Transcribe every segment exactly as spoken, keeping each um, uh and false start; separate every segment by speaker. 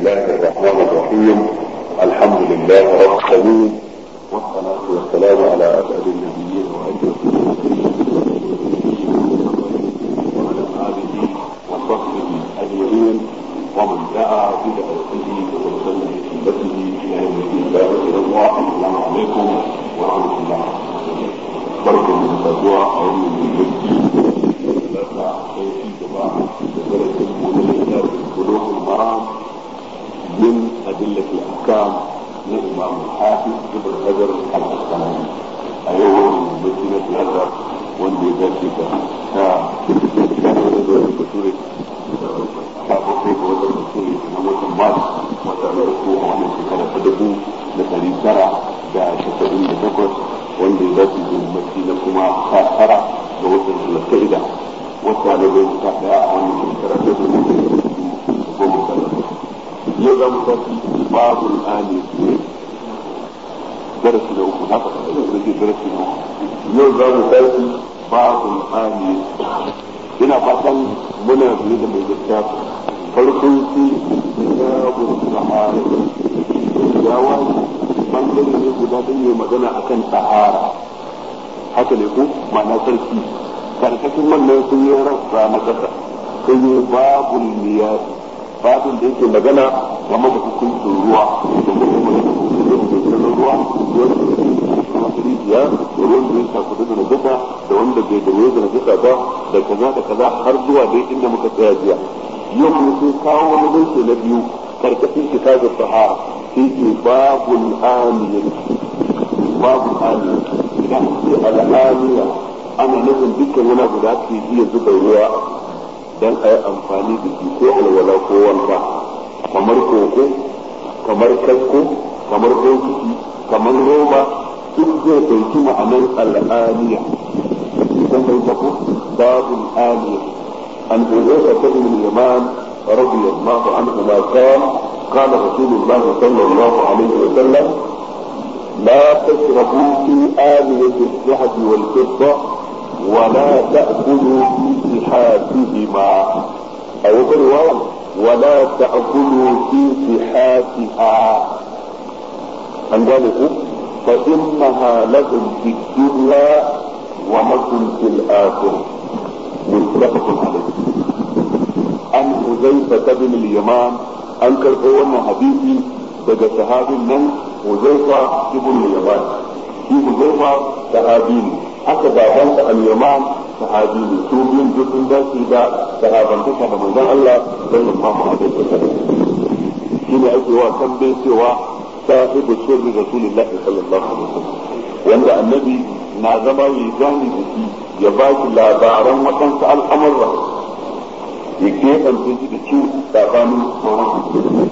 Speaker 1: الله الرحمن الرحيم. الحمد لله رب العالمين، والصلاة والسلام على أسعد النبيين وأشرف المرسلين وعلى آله وصحبه أجمعين ومن دعا بدعوته وسن بسنته إلى يوم الدين. السلام عليكم ورحمة الله. بركة من الأسبوع أو من الجد ثلاثة في جماعة درس الكتاب بلوغ المرام من أدلة الأحكام للإمام الحافظ ابن حجر العسقلاني. أيوه مدينة الأزهر واللي ذلك كان يدور بسورة كابوكيك وزر بسورة نموت المال وتعرفوا عن الشكرة تدبو لتالي سرع دا شكرين لتكوش واللي ذلك المدينة كما خاسرة ووزر الكئدة والتعليم تحت عن الشكرة تدبو يوم تأتي بعض الآن درس له هذا الذي درس له يوم تأتي بعض الآن هنا فصل منا بيد من الكتاب فرقوا في كتاب الطهارة جواز من الذي يقول هذه مدنا أكن طهارة حتى يكون معنى تركي كان كثير من الناس يرى رامكتا كي باب المياه babin da yake magana game da hukuncin ruwa da kuma magana hukuncin ruwa ruwan rijiya da ruwan da ya shafi da najasa da wanda bai da ruwa da najasa ba da kaza da kaza har zuwa dai inda muka tsaya jiya yau kuma sai kawo wani zance na biyu karkashin kitabul sahara sai ke babul amiyya babul amiyya idan ce al'amiyya ana nufin dukkan wani abu da ake iya zuba ruwa dan a yi amfani da shi ko alwala ko wanka kamar koko kamar kasko kamar bokiti kamar roba duk zai ɗauki ma'anar al'aniya idan bai tafi babu al'aniya an hudurka ta ibn yaman radiyallahu anhu ma qala qala rasulullah sallallahu alaihi wa sallam la tashrabu fi aniyati al-dhahab wal-fidda ولا تأكلوا في صحافهما أو رواية ولا تأكلوا في صحافها أن ذلك فإنها لكم في الدنيا ولكم في الآخرة متفق عليه. عن حذيفة بن اليمان أنكر أول حديثي بدأ صحابي من حذيفة بن اليمان في حذيفة صحابي haka babansa al-yaman sahabi ne su biyun duk sun dace da sahabantaka da manzon Allah sallallahu alaihi wasallam shine ake wa tambaye cewa sahibu sirri rasulullah sallallahu alaihi wasallam wanda annabi na zama mai gani da shi ya ba shi labaran waɗansu al'amurra ya keɓance shi da ciwo tsakanin sauran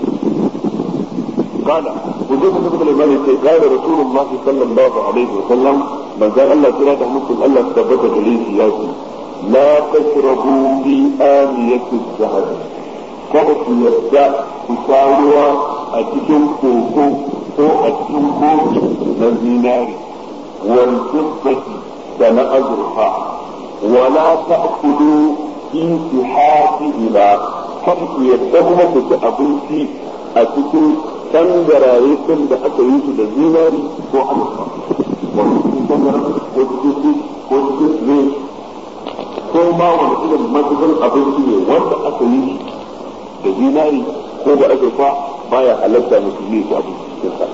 Speaker 1: قال وجدت مثل الملك قال رسول الله صلى الله عليه وسلم من قال الله تعالى ممكن الله ثبت لي سياسي لا تشربوا في آنية الذهب kada ku yarda ku sha ruwa a cikin koko ko a cikin kofi na zinari wal fiddati da na azurfa wala ta'kulu fi sihafihima kada ku yarda kuma ku ci abinci a cikin tangaraye sun da aka yi su da zinari ko azurfa wani cikin tangaraye ko cikin ko cikin ne ko ma wani irin matuƙar abinci ne wanda aka yi da zinari ko da azurfa baya halatta musulmi su abinci cikin sa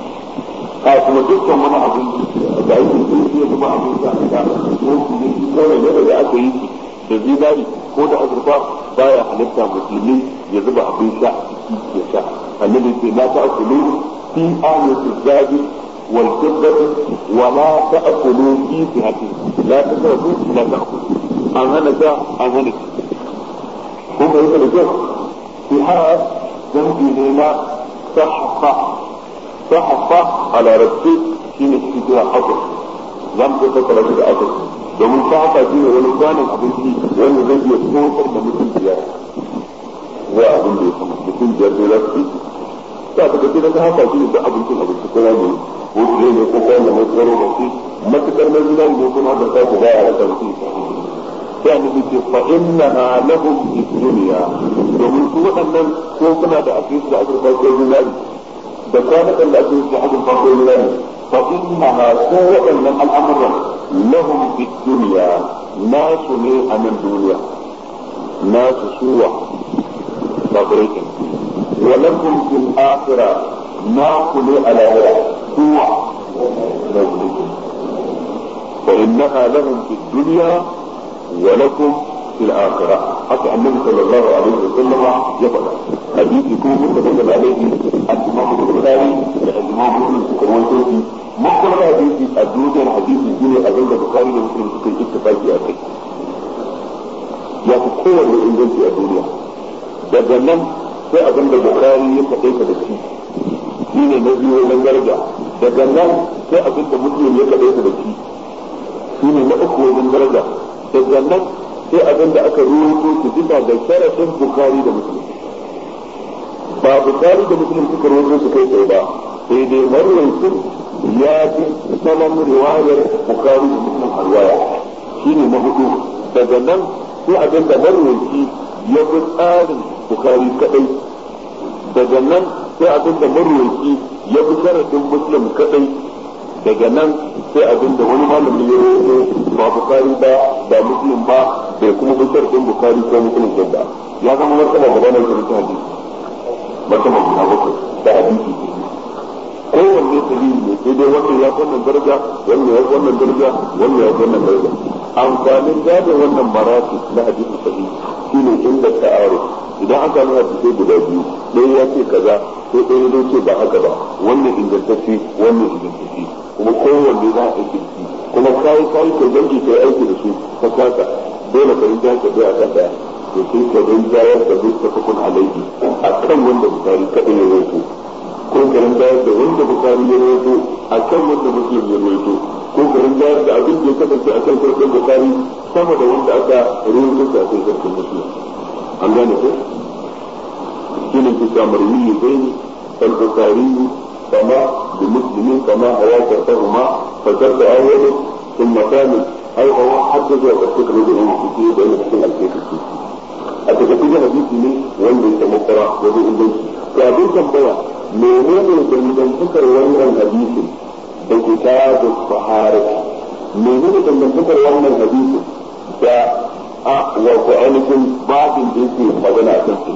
Speaker 1: a kuma dukkan wani abinci da ake yi ya zama abinci a ka ko su ne kawai yadda da aka yi da zinari ko da azurfa baya halatta musulmi ya zuba abin sha a ciki ya sha الذي لا تأكلوا في آية الزاد والفضة ولا تأكلوا في فئته لا تشربوا لا تأكلوا أنهنا جاء أنهنا هم يقولوا جاء فئات جنبي لنا صحفة صحفة على ربي حين تشتريها حفر لم تتكر في أجل domin ta haka shi ne wani kwanan abinci wanda zai iya tsotsar da mutum biyar wa abin da ya kama mutum biyar da za su ta ta kace da haka shi da abincin abinci ko wani ko shi ne ko kai ne mai tsaro ba shi matukar mai gidan ne kuma da ta ga ya rasa shi sai annabi ce fa innaha lahum fid dunya domin su waɗannan ko suna da ake da azurfa ko zinari da kwanakan da ake da azurfa ko zinari fa innaha su waɗannan al'amuran lahum fid dunya nasu ne a nan duniya nasu suwa ba breaking wa lakum fil akhirah naku ne a lahira suwa da breaking fa innaha lahum fid dunya wa lakum fil akhirah haka annabi sallallahu alaihi wasallam ya faɗa hadisi ko muttafaq alaihi al-imam al-bukhari da al-imam muslim kuma wani makon hadisi a duniyar hadisi shine abin da bukhari da muslim suka yi ittifaqi a kai ya fi kowanne inganci a duniya daga nan sai abin da bukhari ya faɗe ka da shi shine na biyu wajen daraja daga nan sai abin da muslim ya faɗe ka da shi shine na uku wajen daraja daga nan sai abin da aka ruwaito su bisa da sharafin bukhari da muslim ba bukhari da muslim suka ruwaito su kai tsaye ba sai dai marwancin ya fi salon riwayar bukhari da muslim a riwaya shine na hudu daga nan sai abin da marwaci ya fi tsarin bukhari kadai daga nan sai abin da marwaci ya fi sharafin muslim kadai daga nan sai abin da wani malami ya rubuto ba bukhari ba ba muslim ba bai kuma bi sharafin bukhari ko muslim ba ya zama martaba gaba na sharafin hadisi martaba guda bakwai da hadisi kowanne dalili ne sai dai wannan ya wannan daraja wannan ya wannan daraja wannan ya wannan daraja amfanin gane wannan marati na hadisi sahihi shine inda ta'aruf idan aka nuna hadisi guda biyu ɗaya ya ce kaza sai ɗaya ya ce ba haka ba wannan ingantacce wannan ingantacce kuma kowanne za a aiki da shi kuma kai kai ka dangi kai aiki da su ka kasa dole ka rinja ka bai a kan daya to sai ka rinja ya ka bi tafakun alaihi akan wanda bukari kadai ya rawaito ko ka rinja da wanda bukari ya rawaito akan wanda muslim ya rawaito ko ka rinja da abin da ya kasance akan sarkin bukari sama da wanda aka rawaito shi akan sarkin muslim an gane ko shine ke samar yi zai al-bukari كما بمسلمين كما هو كرتهما فكرت أول ثم ثاني أي هو حتى جاء الفكر بأنه كثير بأنه كثير الكثير أتكتب حديثي لي وانده كمقرأ وذو إنجلس كأبين كمبيا منين يتنجم فكر وانا الحديث بكتاب الصحارة منين يتنجم فكر وانا الحديث وكأنكم بعض الجنسي فضنا أتنسي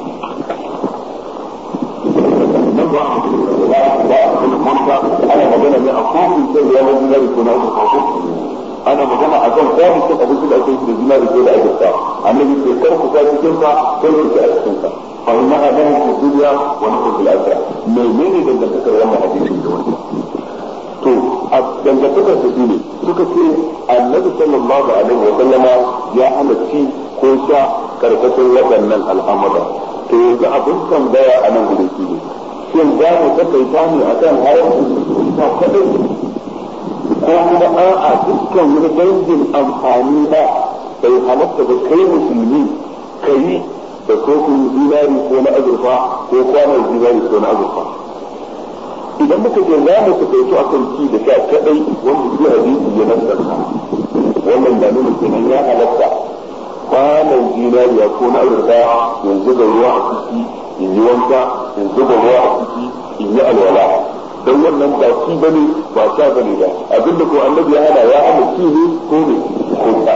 Speaker 1: ana magana ne a kofin sai da yawan zinari ko na uku kawo ana magana a kan kofin sai abin da ake yi da zinari ko da ake sa annabi ke kar ku sa cikin sa ko ku ci a cikin sa fa inna adamu fi dunya wa nahu fil akhirah menene dangantakar wannan hadisin da wannan to a dangantakar su ne suka ce annabi sallallahu alaihi wa sallama ya hana ci ko sha karkashin waɗannan al'amura to yanzu abin tambaya a nan gudu shi ne shin za mu takaita ne a kan haramcin ta kadai ko kuma a'a dukkan wani dangin amfani ba bai halatta ba kai musulmi ka yi da kofin zinari ko na azurfa ko kwanar zinari ko na azurfa idan muka ce za mu takaito a kan ci da sha kadai wanda shi hadisi ya nasarta wannan da nuna kenan ya halatta kwanar zinariya ko na azurfa yanzu da ruwa a ciki in yi wanka in zuba ruwa a ciki in yi alwala don wannan ba ci bane ba sha bane ba abinda ko annabi ya hana ya hana ci ne ko ne ko ta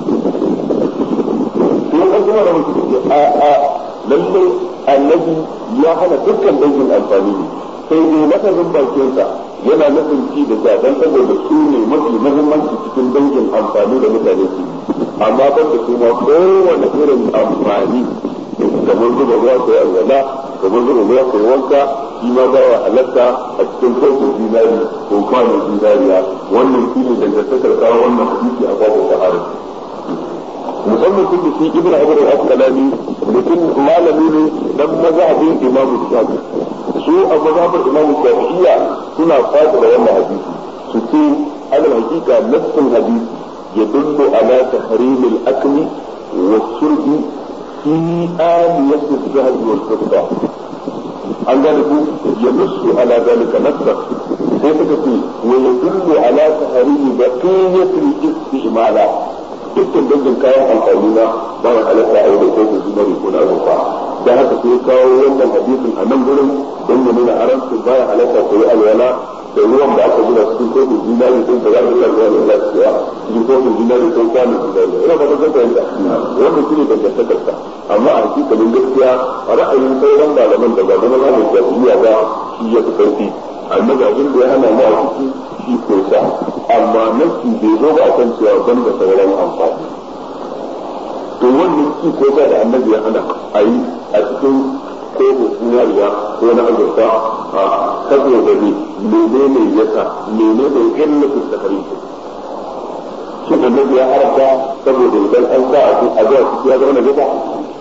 Speaker 1: to an kuma da mutum a a lalle annabi ya hana dukkan dangin amfani ne sai dai lafazin bakinsa yana nufin ci da sha dan saboda su ne mafi muhimmanci cikin dangin amfani da mutane su amma ban da su ma kowane irin amfani kamar zuba ruwa ko alwala kamar zuba ruwa ko wanka shi ma ba wa halatta a cikin kofin zinari ko kwanon zinariya wannan shi ne dangantakar kawo wannan hadisi a babu sahara musamman tun da shi ibn hajar al-asqalani mutum malami ne dan mazhabin imamu shafi su a mazhabin imamu shafi'iyya suna fada da wannan hadisi su ce alal hakika nassun hadisi yadullu ala tahrim al-akli wa shurbi في آلية الذهب والفضة عن ذلك ينص على ذلك نصا كيف تقول ويدل على تحريم بقية الاستعمالات dukkan dangin kayan amfani na ba ya halatta a yi da kofin zinari ko na azurfa da haka sai kawo wannan hadisin a nan gurin don ya nuna haramci ba ya halatta ko yi alwala da ruwan da aka gina cikin kofin zinari sun da za a rika ruwa da lafiya cikin kofin zinari sun kwanin zinari ina ba ta zanta yadda wannan shi ne dangantakarsa amma a hakikalin gaskiya a ra'ayin sauran malaman da ba zama za mu shafiya ba shi ya fi karfi annabi abin da ya hana mu a ciki shi ko sha amma nafsi bai zo ba a kan cewa ban da sauran amfani to wannan shi ko sha da annabi ya hana a yi a cikin kofin zinariya ko na azurfa a saboda ne menene yasa menene illatin sakarin shi annabi ya haramta saboda idan an sa a cikin azuwa ciki ya zama na gaba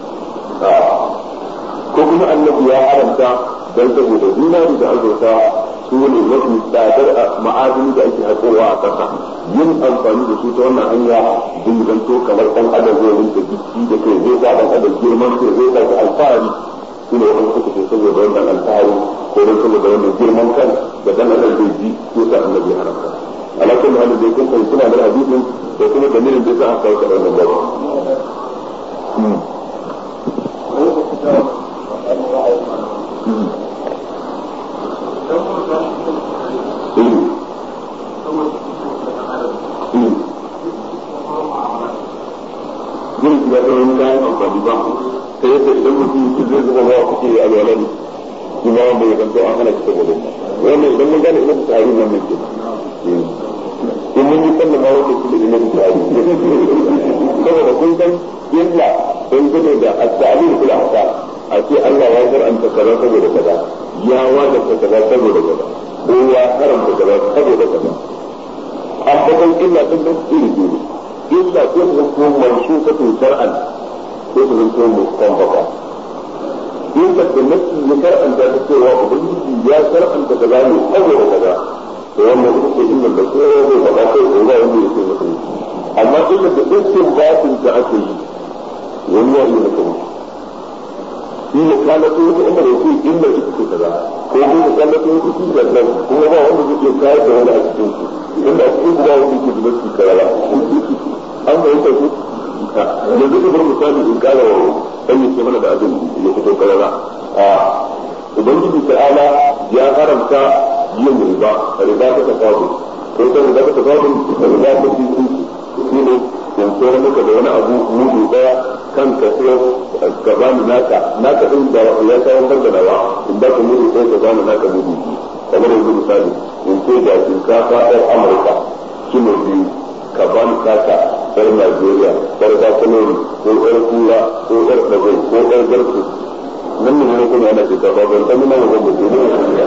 Speaker 1: ko kuma annabi ya haramta dan saboda zinari da azurfa su ne mafi tsadar ma'adini da ake haƙowa a ƙasa yin amfani da su ta wannan hanya zai zanto kamar ɗan adam zai rinka jiki da kai zai sa ɗan adam girman kai zai sa alfahari su ne wani suka ce saboda wannan alfahari ko don saboda wannan girman kan da ɗan adam zai ji ko sa annabi haramta alaƙar da halin da ya kun kai suna da hadisin da kuma dalilin da ya sa aka kawo kaɗan da babu. Yin shiga tsoron kayan amfani ba, ta yadda idan mutum zai zuba ba kuke alwala ne, kuma wanda ya zanto an hana shi saboda wannan idan mun gane ina da tsari nan ne ke. In mun yi sallah ma wanda su da ina da tsari. Saboda kun san illa don gane da at-ta'lim fil ahkam a ce Allah ya shar'anta kaza saboda kaza ya wajabta kaza saboda kaza ko ya haramta kaza saboda kaza amma kan illa din da iri iri illa ko da ko mansukatu shar'an ko da ko mustanbata illa da nafsi ya shar'anta ta cewa ubangiji ya shar'anta kaza ne saboda kaza to wannan ita ce illa da ko ya faɗa kai ko ba wanda yake mutum amma illa da dukkan batin da ake yi wani ya yi mutum shi ne kalato wata inda da yake inda ita ce kaza ko kuma kalato wata shi da nan kuma ba wanda zai iya kayar da wani a cikin su inda a cikin guda wanda yake zubar su karara an bai ta su yanzu ka bar misali in kala wa dan yake mana da abin ya fito karara a ubangiji ta'ala ya haramta yin riba riba ta tafadu ko ta riba ta tafadu riba ta titi shi ne in tsoro maka da wani abu mudu daya kan ka sai ka bani naka naka din da ya kawo da nawa in ba ka mudu sai ka bani naka mudu kamar yanzu misali in ce da shinkafa ɗan Amurka kilo biyu ka bani kaka ɗan Najeriya ɗan Bakalori ko ɗan Kura ko ɗan Ɗagai ko ɗan Garku nan ne ne kuma yana shinkafa ban san nuna ga mutu ne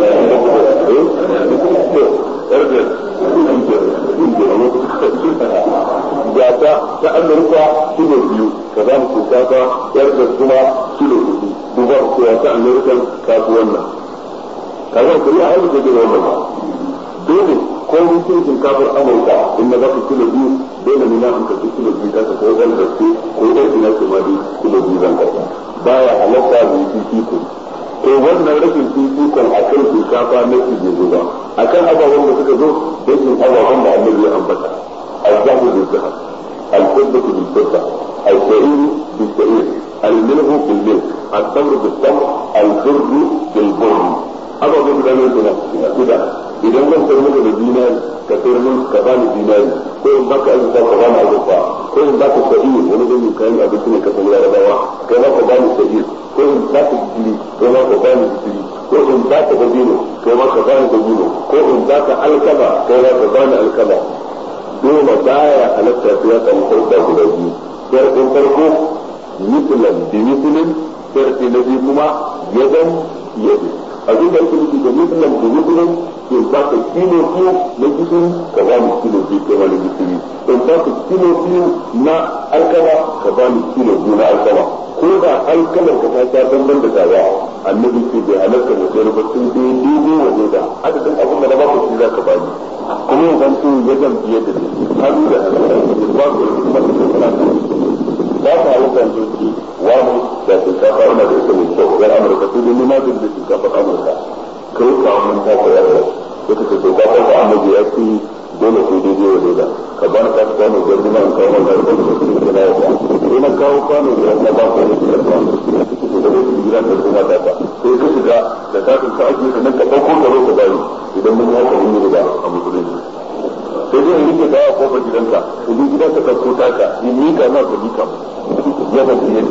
Speaker 1: ga ta ta Amurka kilo biyu ka za mu shinkafa yar da kuma kilo hudu duba ko ta Amurka ka fi wannan kaza ku yi aiki da wannan ba dole ko mun ce shinkafar Amurka in na baka kilo biyu dole ne na an ka kilo biyu ka ko dan da ko ko dan ina ce ma dai kilo biyu zan karba baya halatta da fifiko to wannan rashin fifikon akan shinkafa na shi bai zo ba akan ababen da suka zo dukkan ababen da Annabi ya ambata الذهب بالذهب الفضة بالفضة الشعير بالشعير الملح بالملح التمر بالتمر البر بالبر هذا هو الذي يقولون كده إذا لم تكن لك دينار كثير من كفان دينار كل باك أنت كفان أوروبا كل باك شعير ولكن كان أبيتني كفان الأربعة كما كفان الشعير كل باك الجلي كما كفان الجلي كل باك بدينه كما كفان بدينه كل باك الكبا كما كفان الكبا dole baya halatta ya samu farko guda biyu sharɗin farko mislan bi mislin sharɗi na biyu kuma yadan yadi abin da ake nufi da mislan bi mislin in ba ka kilo biyu na gishiri ka ba ni kilo biyu kai wani gishiri in ba ka kilo biyu na alkama ka ba ni kilo biyu na alkama ko da alkalar ka ta sha bamban da tawa annabi ce bai halatta mu sai ba sun dai daidai waje da adadin abin da na ba ka shi za ka ba ni kuma yin zanto ya zambiye da hannu da hannu ba su yi kuma su kuma ba su hawa kan zoki wani da shinkafa yana da ita mai kyau yan amurka su da nuna da shinkafa amurka kai ka mun ta ko yaro ya kace to ka ka annabi ya ce dole sai daidai wa daida ka ba ka kwano da kuma an kawo maka da kuma da yawa sai na kawo kwano da na ba ku da kwano da dai gidan da kuma da ta sai ka shiga da ka ka aje da nan ka dauko da roƙo da idan mun haka mun yi da a musulunci sai dai in rike da ya kofar gidanka idan gidanka ka kota ka in ni ka na ka dika ya ba ne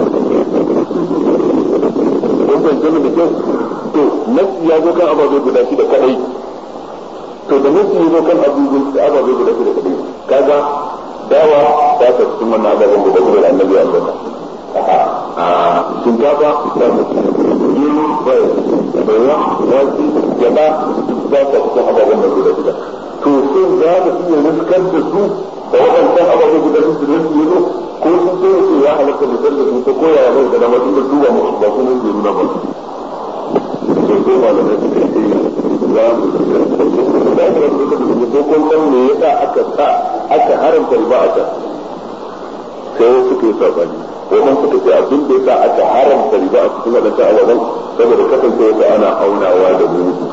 Speaker 1: don ban jama da kyau to nasi ya zo kan ababe guda shi da kadai to da nasi ya zo kan ababe guda shi da kadai kaga dawa ta ta cikin wannan ababen guda guda da annabi Allah a shinkafa ta ta yin bai bayan wasi gaba ta ta cikin ababen guda guda to sun za mu iya riskar da su da waɗancan ababen guda su da su yi ko sun so su ya halatta da da su ta koya wa mai da dama tun da su ba musu ba kuma su nuna ba to sai malamai su kai za mu riskar da su da mu riskar da su ko kun san me yasa aka sa aka haramta riba a can sai wasu ke sabani wannan suka ce abin da yasa aka haramta riba a cikin waɗancan ababen saboda kasancewa ana aunawa da mutu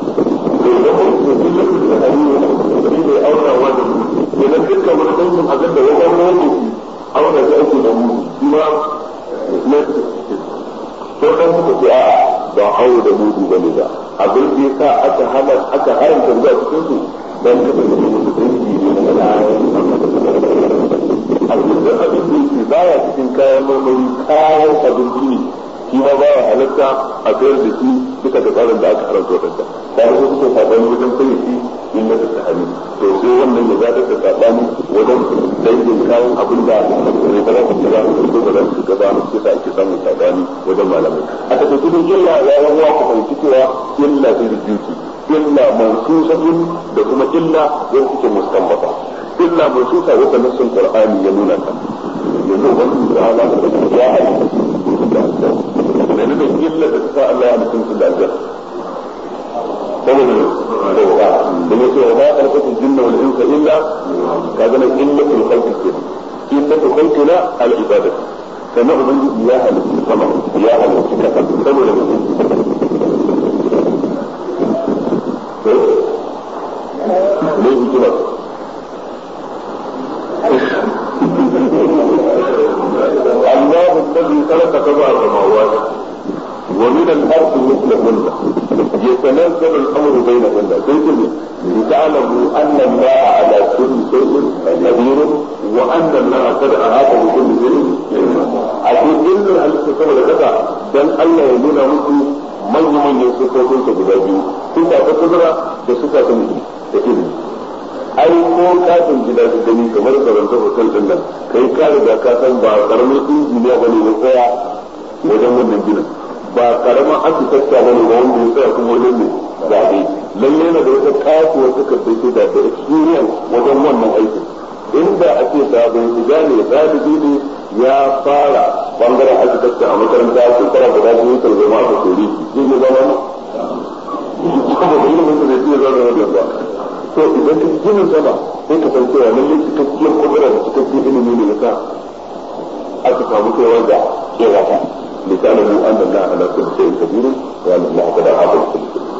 Speaker 1: shi ne aunawa da mu idan dukkan wani dangin abin da wajen wani auna da ake da mu kuma ne to dan muka ce a'a ba aure da mudu bane ba abin da yasa aka hana aka haramta da cikin su dan ka da mudu dangi ne na lafiya abin da abin da yake baya cikin kayan marmari kayan abinci ne shi ma ba halatta a sayar da shi duka da tsarin da aka haramta wadanda ta da su suka sabani wajen sai shi in na ta hali to sai wannan ya zaɗar da sabani wajen dangin kayan abin da mai ba za su shiga ko ba za su shiga ba sai sa ake samun sabani wajen malamai a takaice dai illa ya yawa ku fahimci cewa illa ta da duki illa mawsusatun da kuma illa wanda suke mustambata illa mawsusa wata nassin qur'ani ya nuna ta yanzu wannan ta'ala ya halitta da da illa da ta Allah ya mutunta da aljanna saboda da ne ce wa alqatu jinna wal insa illa kaga nan illa fil khalqi kenan illa fil khalqi la al ibadah kana ubangiji ya halitta sama ya halitta kasa saboda ne ne hikima الله الذي خلق سبع سماوات ومن الارض مثلهن يتنزل الامر بينهن لتعلموا ان الله على كل شيء قدير وان الله قد احاط بكل شيء اكيد ان الاستقامه لكذا dan Allah ya nuna muku manyan manyan sifofin sa guda biyu sifa ta kudura da sifa ta mulki da ilimi ai ko kafin gida su gani kamar karanta hotel din nan kai ka riga ka san ba karamin injiniya bane ne tsaya wajen wannan ginin ba karamin architecture bane ba wanda ya tsaya kuma wajen ne zabe lalle na da wata kasuwar suka dace da da experience wajen wannan aikin inda ake sabon shiga ne ɗalibi ne ya fara bangaren architecture a makaranta shekara guda biyu ta zama aka kori shi ne zama ne saboda ilimin da zai iya zama wajen ba to idan ka ginin sama sai ka san cewa lalle cikakkiyar kudura da cikakkiyar ilimi ne yasa aka samu kaiwa da kewa ta misalin an da Allah ala kulli shay'in qadir wa anna Allah qad ahata bi kulli shay'in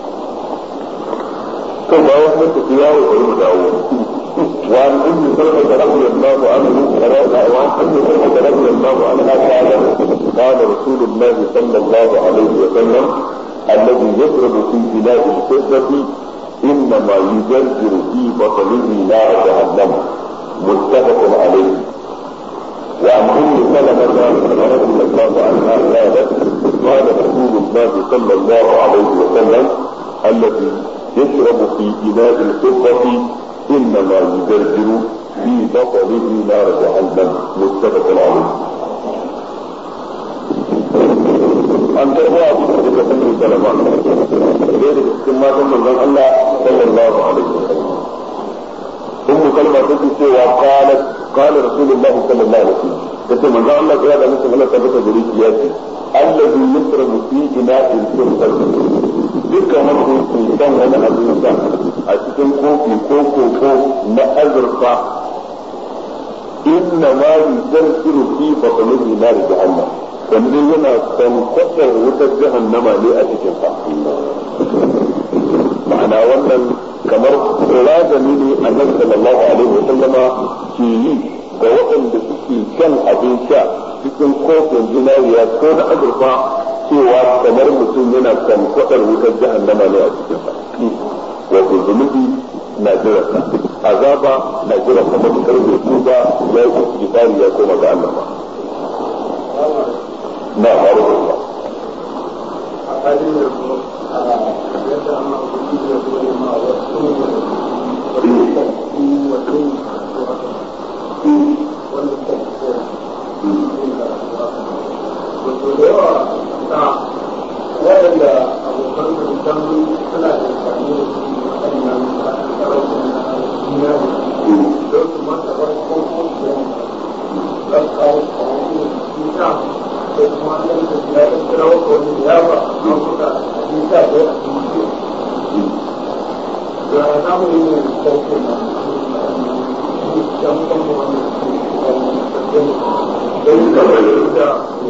Speaker 1: to ba wannan tafiya wa bari mu dawo wa an ummi sallallahu radiyallahu anhu wa an ummi sallallahu radiyallahu anha qala qala rasulullah sallallahu alaihi wa sallam alladhi yashrabu fi bilad al-fiddati إنما يجرجر في بطنه نار جهنم متفق عليه وعن أم سلمة رضي الله عنها قالت قال رسول الله صلى الله عليه وسلم الذي يشرب في إناء الفضة إنما يجرجر في بطنه نار جهنم متفق عليه. an karɓo abu da duka sun yi salama ɗaya daga cikin matan manzon Allah sallallahu alaihi wa sallam ummu kalma take cewa qala qala rasulullahi sallallahu alaihi wa sallam tace manzon Allah ya da mutum Allah tabbata da riki ya ce allazi yusrabu fi ina'il sultan dukkan wanda yake dan wani abin da a cikin kofi ko koko na azurfa inna ma yuzarkiru fi batnihi nar jahannam wanda yana kwankwatsar wutar jahannama ne a cikin sa ma'ana wannan kamar razani ne annabi sallallahu alaihi wa sallama ke yi ga waɗanda suke kan abin sha cikin kofin zinariya ko na azurfa cewa kamar mutum yana kan kwaɗar wutar jahannama ne a cikinsa wato zunubi na jirarsa azaba na jirarsa matuƙar bai tuba ya yi istighfari ya koma ga Allah ba na faru da Allah
Speaker 2: waɗanda abokan da can suna da amfani da su waɗannan sarautar na duniya don su mata wani kofin da za su kawo kwanci da ko kuma an da ya yi kira wata wani ya ba don suka abinta da ya abinci da namu yi ne kofin na ya musamman wani da yi kamar da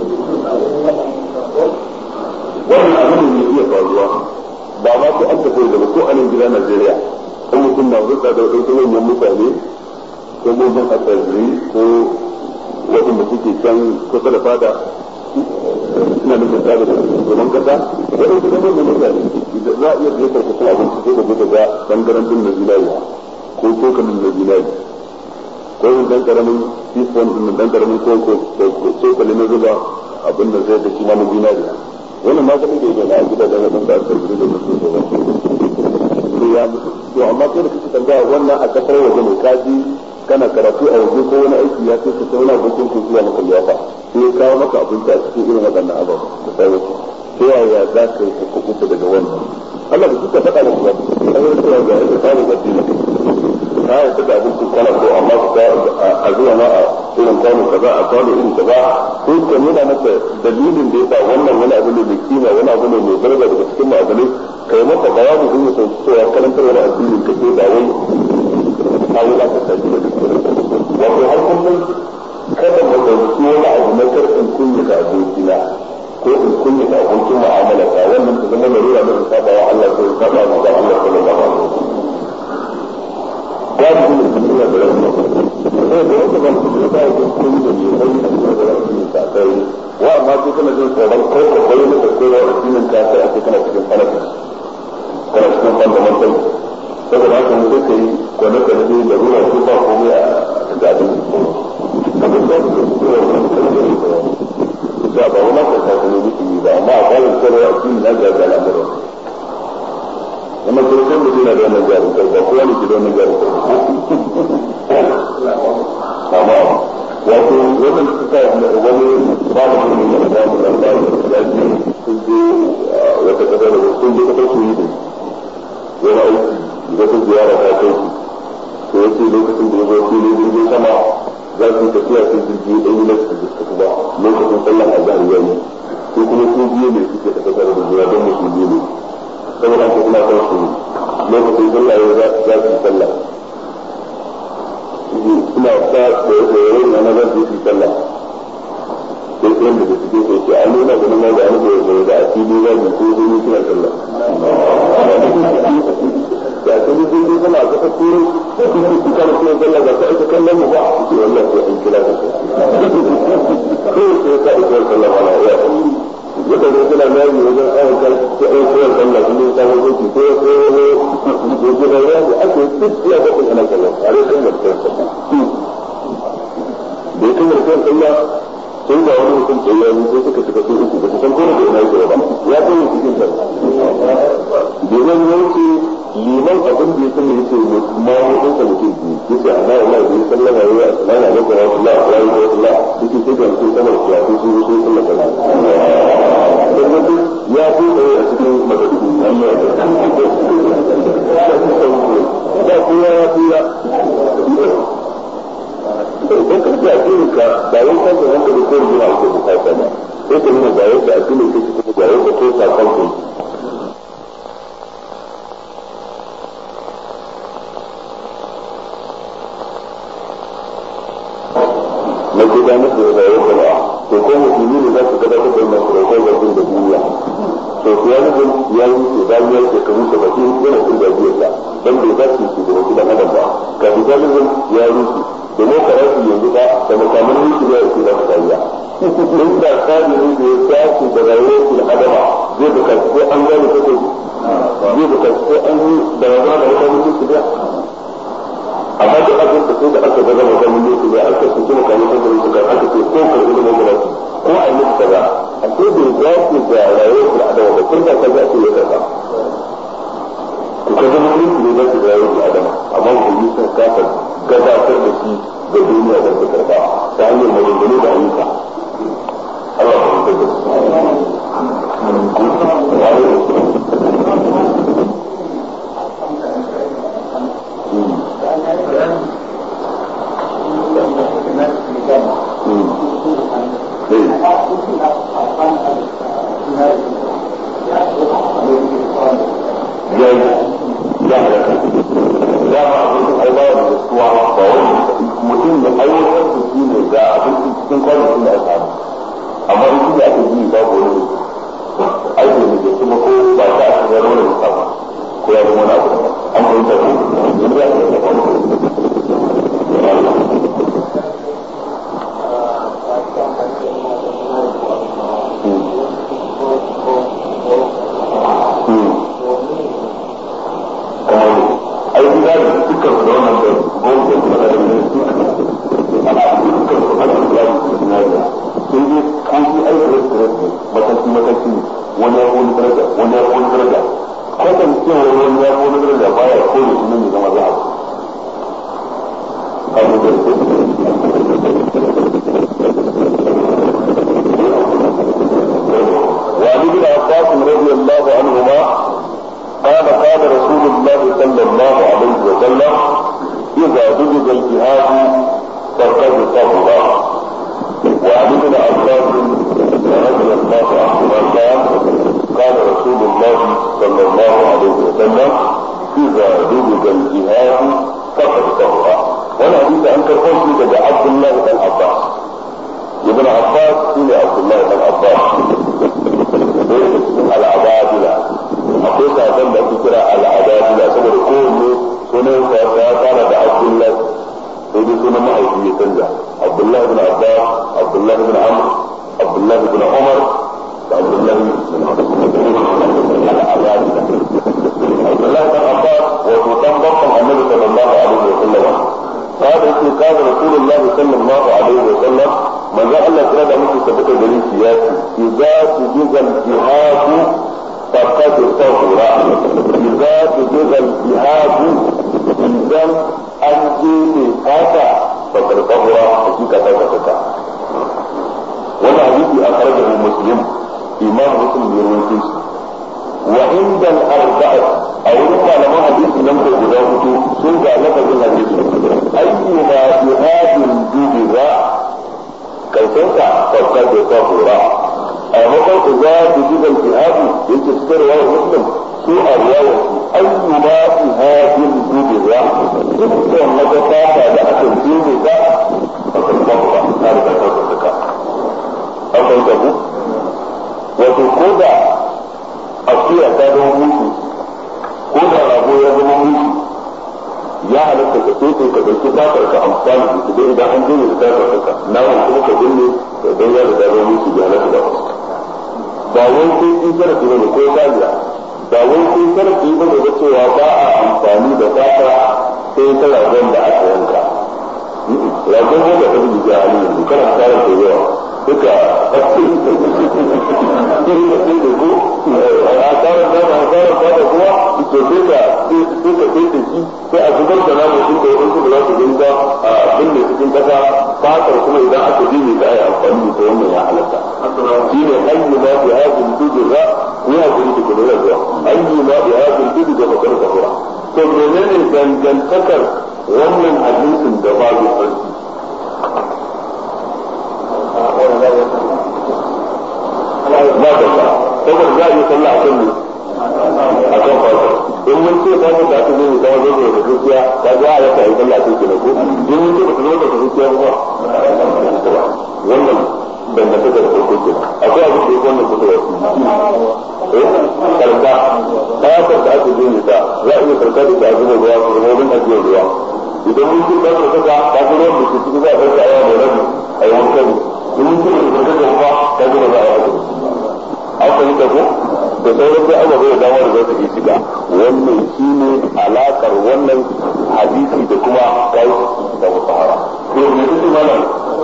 Speaker 1: wannan abin ne iya faruwa ba ma ko an tafi da ko a nan gida Najeriya ko mutum na zuwa da wadansu manyan mutane ko mun asiri ko waɗanda suke can kusa da fada suna nufin tsari da shugaban kasa waɗansu da manyan mutane idan za a iya zai karkashin abinci sai da gudu ga bangaren din na zinariya ko cokalin na zinari ko yin dan karamin teaspoon din dan karamin koko cokali na zuba abin da zai da shi ma na zinariya wannan ma kaɗai da yake na gida da waɗanda da aka rubuta da mutum da wasu ya to amma kai da kake tambaya wannan a kasar waje mai kaji kana karatu a waje ko wani aiki ya kai ka sai wani abokin ku zuwa maka liyafa sai ya kawo maka abinci a cikin irin waɗannan ababen da sai wasu ta yaya za ka yi ka kuɓuta daga wannan Allah da suka faɗa da kuma sai ya tsaya ga yadda tsarin addini ka yi ta da abincin kana so amma a zuwa ma a irin kwano kaza a kwano irin kaza ko ka nuna masa dalilin da yasa wannan wani abu ne mai kima wani abu ne mai daraja daga cikin ma'adanai ka yi masa bayani in ya sauki cewa karantar wani addinin ka ke ba wai a yi za ka tafi da duk wato har kullum kada mu dauki wani abu na karfin kunya ga abokina ko in kunya ga abokin mu'amala ta wannan ta zama larura da ta saba wa Allah ko ta saba wa Allah sallallahu alaihi wasallam babu ne duniya da rabu sai da wata ban da ta yi kun da ne sai da rabu ne ta kai wa amma ko kana jin tsoron ko ko bayyana da kowa da dinin ka sai ake kana cikin falaka kana cikin fundamental saboda haka mu sai kai kwana kwana da larura ko ba komai a gadin abin da ke cewa da ba wani ko ta ne miki ba amma a bayan sarwa a cikin da ga al'amuran amma kurkun da yana da wannan jarin kai ba kowa ne ke da wannan jarin kai amma wato wannan suka wani babu ne ne da mu da da ji sun je wata kasa da sun je kasar su yi da yana aiki da ta ziyara ta kai to yace lokacin da ya zo fili jirgin sama za su tafiya su jirgi ɗan yi lafi da suka ba lokacin sallan azhar yayi ko kuma su biye ne suke da kasar da zuwa don musulmi ne saboda haka ina son su lokacin sallah ya za su yi sallah ina ta da yayin na za su yi sallah sai kiran da suke so ce an nuna ganin ma da wani da da a fili za mu ko zo suna sallah da kuma sun yi suna ta kuro su kana suna sallah ga sai ta kallon mu ba ce wallahi sai an kira ka ko sai ka ita sallah wala ya yadda ne suna nari wajen awon kai ko ai ko sallah sun yi sabon goki ko ko ko ko da ya da ake tsiya da kuma ana sallah are sai da ta da yake da kan sallah sai ga wani mutum da ya yi sai suka shiga su uku ba san ko da ina yake ba ya ko yin cikin sallah domin yanki liman abin da yake ne yake ma wani da mutum ne yake Allah Allah ya sallama ya assalamu alaikum wa rahmatullahi wa barakatuh yake sai da mutum sama ya ko su su sallah sallah ya fi tsaye a cikin madadu amma ya da kuma ya fi ya idan ka fi addinin ka ba wai kan ka wanda da kowane yana ake bukata ba sai ka nuna ba yadda addinin ka kuma ba yadda ko sakon ka na gudanar da rayuwar jama'a to ko musulmi musulmi ne za su gabatar da masu raukar wajen da duniya to ya nufin ya yi su bayan ya shekaru saba'in yana cin gajiyarsa don bai za su shugabanci da adam ba capitalism ya rusu demokarasi yanzu ba da makaman rusu ya yi za su kariya in da tsari ne da ya tashi da rayuwar su da adama zai bukaci ko an gane ta kai zai bukaci ko an yi da rayuwa da wata mutum su biya amma duk abin da sai da aka gaza maka mun ne kuma aka su kuma kai sai da su ka aka ce ko ka yi da magana ko a yi musu kaza a ce da zaki da rayuwar da adama da kun da kaza ce ya kaza to kaza mun ne da zaki da rayuwar da adama amma mun yi san kafa gabatar da shi da duniya da ta karba ta hanyar maganganu da ayyuka Allah ya rubuta da su mutum da aiwatar da shi ne ga abin cikin kwanakin da aka samu amma in shi da ake yi babu wani aiki da kuma ko ba ta a cikin wani musamman ko ya zama wani abu an fahimta ko yanzu ya ce da wani dangantaka da farko ke akwai abin da ya wannan kusa wasu eh karka fatar da aka je ta za a iya karka da ta zuba ruwa ko wurin ajiyar ruwa idan mun ci ɗan karkaka ta ga ruwan da ke ciki za a ɗauka yawa da rabi a yi wankan in mun ci da karkaka kuma ta zuba za a yi an fahimta ko da sauran sai abubuwa da dama da za su yi shiga wannan shi ne alakar wannan hadisi da kuma kai da musahara to me kuke mana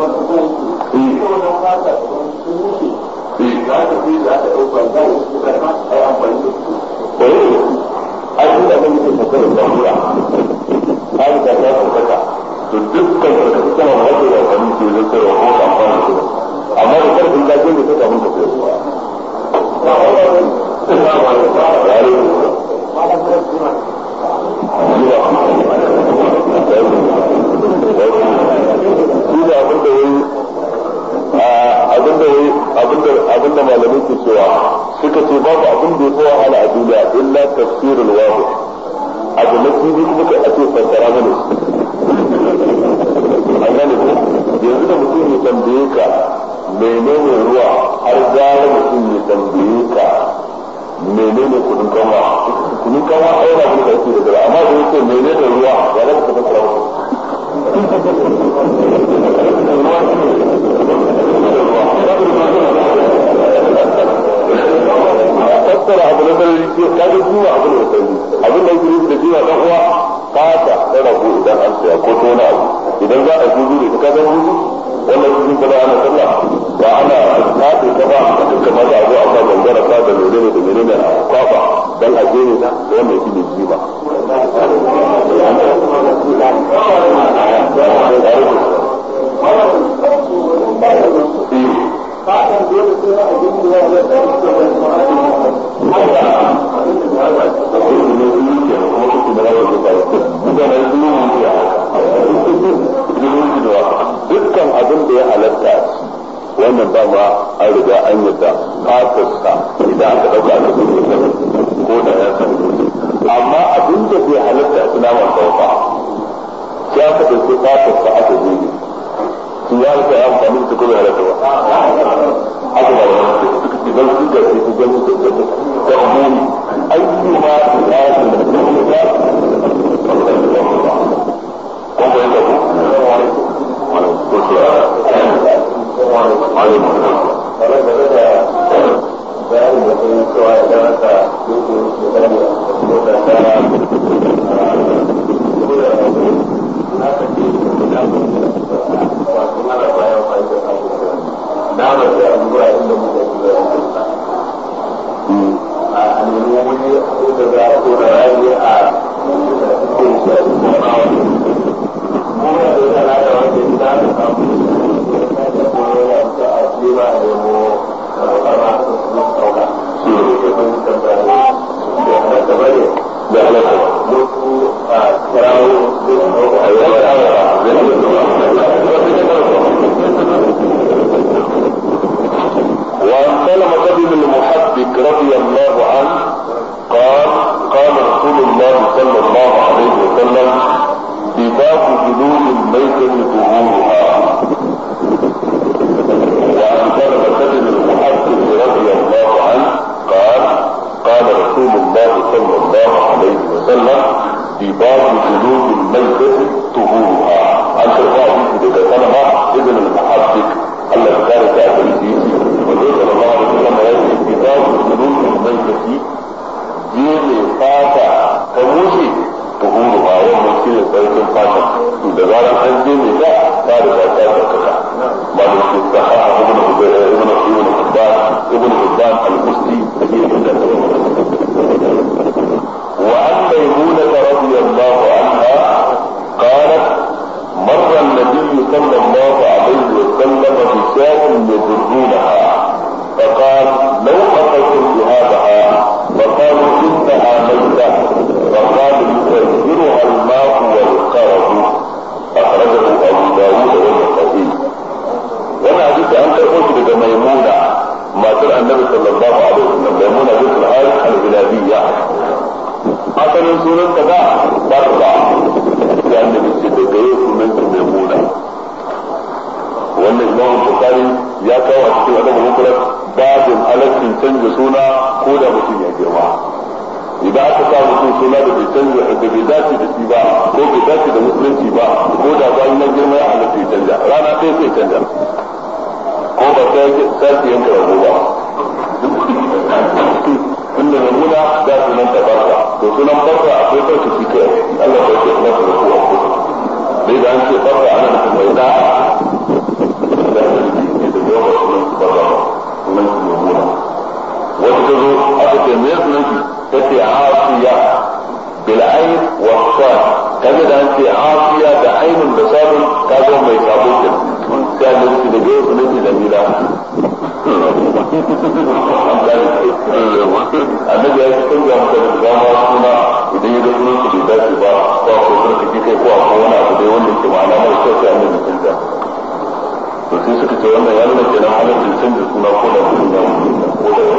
Speaker 1: ai da kan yake fakar da mura ai da ta fakaka to dukkan da kake kana wato da wani ke da sai ko amfani da amma da karfin da ke da ta mun ka kowa abinda malamai ke cewa suka ce babu abin da ya fi wahala a duniya illa tafsirul wahu abu na fili kuma kai ake fassara mana an gane ko yanzu da mutum ya tambaye ka menene ruwa har gara mutum ya tambaye ka menene kudin kanwa kudin kanwa ai na da ake da gara amma da yake menene ruwa ya za ka fassara fassara abu na sarari ce ka ga jiwa abu na sarari abin da yake da jiwa dan uwa fata ta rabu idan an saya ko tona abu idan za a gudu da ka ga gudu wannan cikin kada ana sallah ba ana tafi ta ba duka ma za a zo a ba gangara ta da menene da menene a kwaba dan a jere ta wannan yake da jiwa fatan dole sai a gudu ya da dukkan abin da ya halatta wannan dama an riga an yadda fatarsa idan aka dauka aka gudu ko da ya san amma abin da bai halatta a tunawa sauka sai aka dauki fatarsa aka gudu su ya rika ya amfani da kuma halatta ba haka ba wani suka ce don su ga su ga su ga su ga umuni aiki ma su ya yi da kuma ya kun ga yadda ku wannan imam Bukhari ya kawo a cikin adabu mufrad babin halaccin canza suna ko da mutum ya girma. Idan aka sa mutum suna da bai canza da bai dace da shi ba ko bai dace da musulunci ba ko da bayan ya girma ya halatta ya canja rana sai sai canja ko ba sai sai yanka rago ba inda namuna da sunan ta barka to sunan barka akwai barka shi kai Allah ya ce kuma da kowa ko dai da an ce barka ana da mai da da ne da yawa sunan barka sunan namuna wata ta zo aka ce me sunan ki tace asiya bil ayn wa sad kaga da an ce asiya da ainun da sabun kaga mai sabo ke sai da shi da yau sunan ki jamila annabi ya cikin ga mutane da dama suna idan ya ga sunan su bai dace ba ko ko sarki kai ko ko wani abu dai wanda ke ma'ana mai kyau sai annabi canza to sai suka ce wannan ya nuna kenan halaccin canza suna ko da mutum ya mutu ko da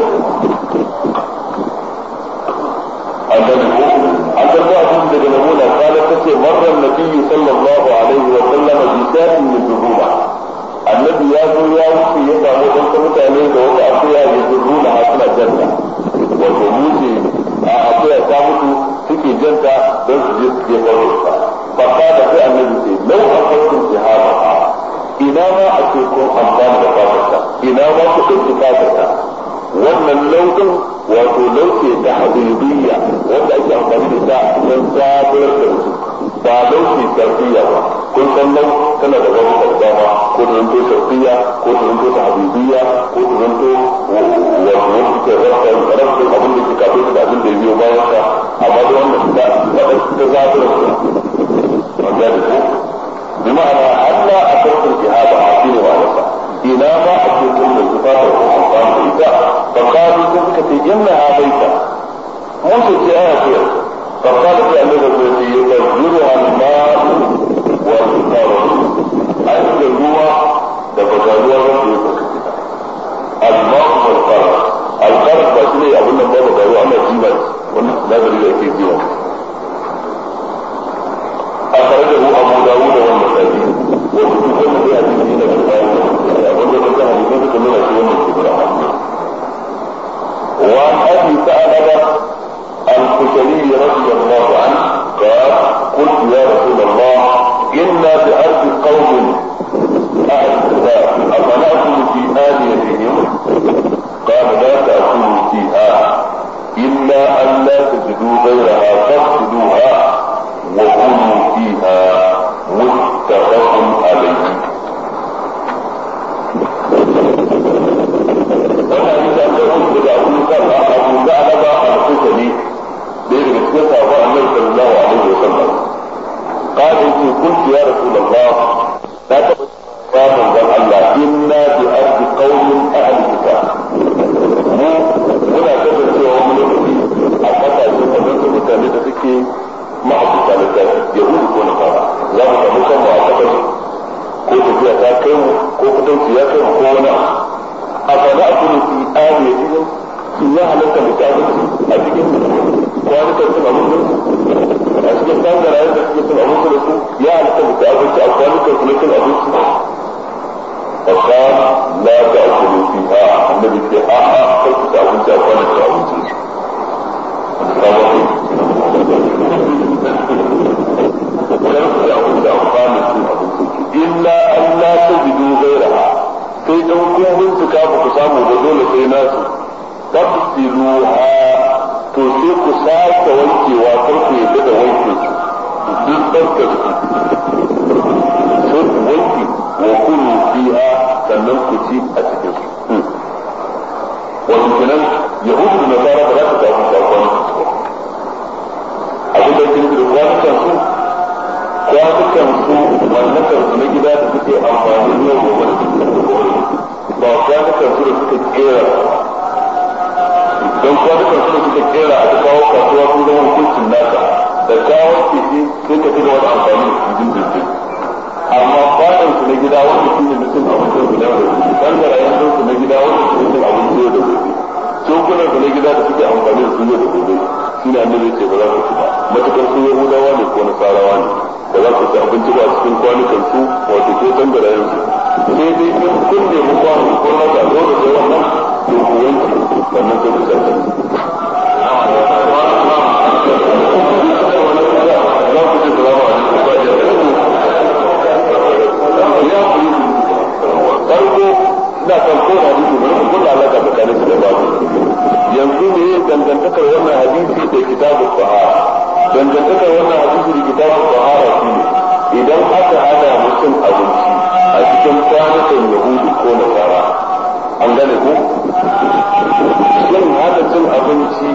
Speaker 1: annabi an karɓi abin daga namuna kala ta ce marar nabiyyu sallallahu alaihi wa sallam bi sa'in min zuhuma annabi ya zo ya wuce ya samu ɗansa mutane da wata akuya ya zurru na suna janta wato muce a akuya ta mutu suke janta don su je su je farauta fakka da sai annabi ce lau a farkon jihaba ina ma a ce kun amfani da fatarta ina ma ku ɗauki fatarta wannan lauɗin wato lauke ta habibiyya wanda ake amfani da ita don zaburar da mutum ba lauke tarbiya ba kun san lau tana da wani tarjama ko da zanto tarbiya ko da zanto ta habibiyya ko da zanto wato wanda ke rasa rasa abin da ke kafin da abin da ya biyo bayan sa amma da wannan ta ta zaburar da wanda da ko bi ma'ana Allah a farkon jihada a shine wa wasa ina ma a ce kun da zuba da ko amfani da ita fa qalu sun suka ce inna abaita mun ce aya ce fa qala fi annabi sallallahu alaihi wa sallam yuzuru al-ma'u wa al-qaru ai da ruwa da bagaruwa wanda ya saka kita al-ma'u wa al-qaru al-qaru ba shi ne abin nan ba bagaruwa ana jiba wannan nazari da yake jiwa أخرجه أبو داود والنسائي وكتب في حديثين البخاري وجد في حديثين كلنا في يوم الكبرى وعن أبي ثعلبة الخشني رضي الله عنه قال قلت يا رسول الله إنا بأرض قوم أهل الكتاب أفنأكل في آنيتهم قال لا تأكلوا فيها إلا أن لا تجدوا غيرها فاقتلوها وكلوا فيها متفق عليه. وانا اذا كنت بدعوه كان ابو ثعلبة الخشني بين الكتاب النبي صلى الله عليه وسلم قال اني قلت يا رسول الله لا تبت قال الله انا بارض قوم اهل الكتاب mu muna kasancewa wani lokaci a kasashen wadansu mutane da suke ma'abuta littafi yahudu ko na fara za mu samu kan mu a kasar ko tafiya ta kai mu ko fitanci ya kai mu ko wani a fana a kuma fi ari ya cikin su ya halatta da abinci a cikin kwanukan sun abinci a cikin tangarayen da suke sun abinci da su ya halatta da abinci a kwanukan su na cin abinci فقال لا تأكلوا فيها النبي في آها فلت أبنت أفنت أبنت إلا أن لا تجدوا غيرها sai dan kun bincika ba ku samu ba dole sai nasu tafsiluha to sai ku sake wankewa kar ku yadda da wanke su duk tsarka su sai ku wanke wa kulu fiha sannan ku ci a cikin su wato kenan yahudu da nasara ba za su samu sakon su abin da ke da kwanukan su kwanukan su mallakar su na gida da suke amfani da yau gobe da suke ba kwanukan su da suka kera don kwanukan su da suka kera aka kawo kasuwa sun zama hukuncin naka da kawo keke sai ka ci gaba da amfani da su dindindin amma kwanan su na gida wanda shi ne mutum abincin su na yau da gobe bangarayen su na gida wanda shi ne mutum abincin yau da gobe cokunan su na gida da suke amfani da su yau da gobe shi ne annabi ce ba za su ci ba matukar su yahudawa ne ko nasarawa ne da za ku ci abinci ba cikin kwanukan su wato ko tangarayen su sai dai in kun nemi kwanu ko na ga zo da sai wannan to ku wanke wannan sai ku tsaya za ku ci salamu alaikum ba da ya ku yi farko ina kan ko hadisi bari ku kula alaka tsakanin su da babu yanzu ne dangantakar wannan hadisi da kitabu sahara dangantakar wannan hadisi da kitabu sahara shi ne idan aka hana mutum abinci a cikin kwanukan yahudu ko nasara an gane ko shin hana cin abinci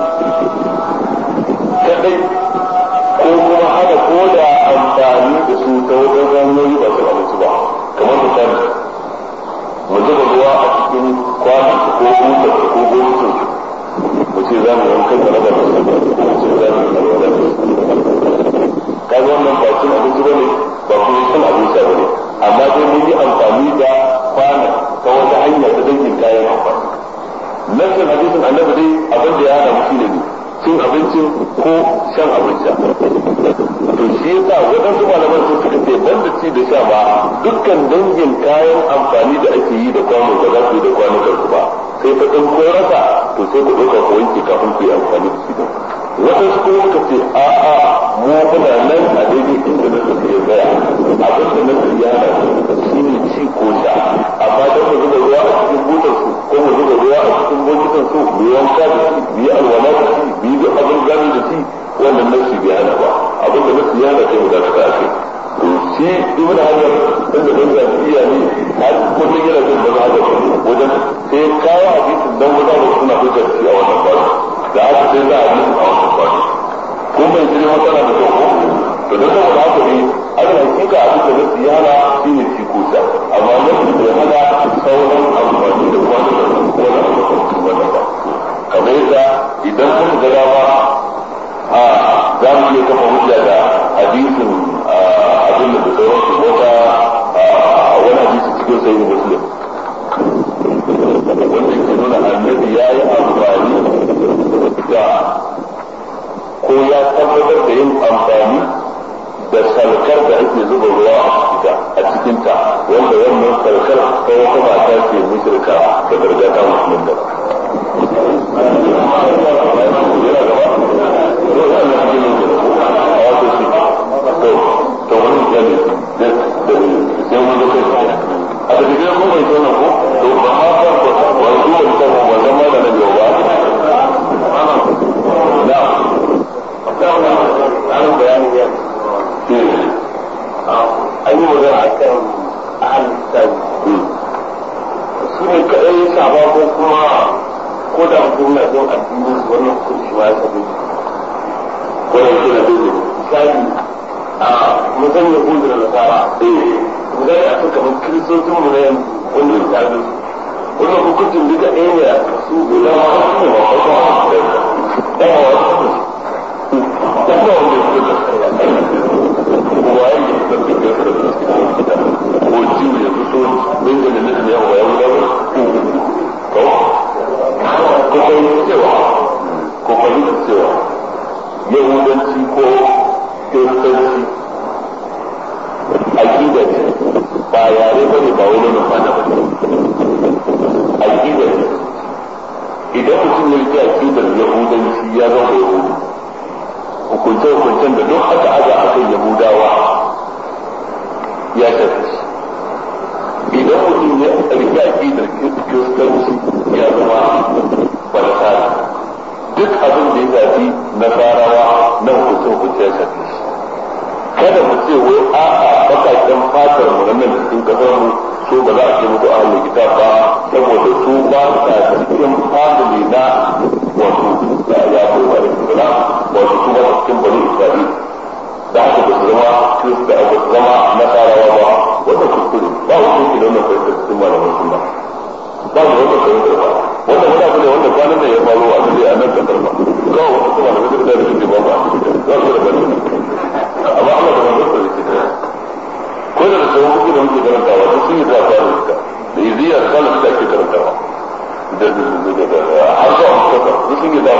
Speaker 1: kadai ko kuma hana ko da amfani da su ta wajen hanyoyi ba su abinci ba kamar misali mu zuba ruwa a cikin kwanan ko butar ko gomitin mu ce za mu yankan da raba da su ko mu ce za mu yi alwala da su kaga wannan ba cin abinci ba ne ba kuma cin abinci ba ne amma dai mun yi amfani da kwana ta wata hanya ta dangin kayan amfani nassin hadisin annabi dai abin da ya hana mutum ne cin abincin ko shan abinci to shi yasa waɗansu malaman sun suka ce banda ci da sha ba dukkan dangin kayan amfani da ake yi da kwano ba za su yi da kwanukan su ba sai fa ɗan ko rasa to sai ku ɗauka ko wanke kafin ku yi amfani da shi din waɗansu kuma suka ce a a mu muna nan a daidai inda na suka yi tsaya abin da na su ya hana shi ne ci ko sha amma don mu zuba ruwa a cikin butar su ko mu zuba ruwa a cikin bokitan su mu yi wanka da shi mu yi alwala da shi mu yi abin gani da shi wannan nasu bai hana ba abin da nasu ya hana sai mu dakata a kai to shi ibn hajar inda dan zafiya ne har kullum yana jin da hajar wajen sai kawo hadisin dan wajen da suna hujjar shi a wannan babu da haka sai za a yi a wannan babu kun bai jire matsala da kyau ko to dan saboda haka ne an hakika abin da nasu ya hana shi ne shi kusa amma nasu bai hana sauran amfani da wani da wani abu da wannan ba kamar yadda idan kun ga dama a za mu iya kafa hujja da hadisin abin da sauran su wata wani hadisi cikin sahihin muslim wanda ke nuna annabi ya yi amfani da ko ya tabbatar da yin amfani da salkar da ake zuba ruwa a cikinta wanda wannan salkar ta wata mata ce mushrika da gargata musulmin da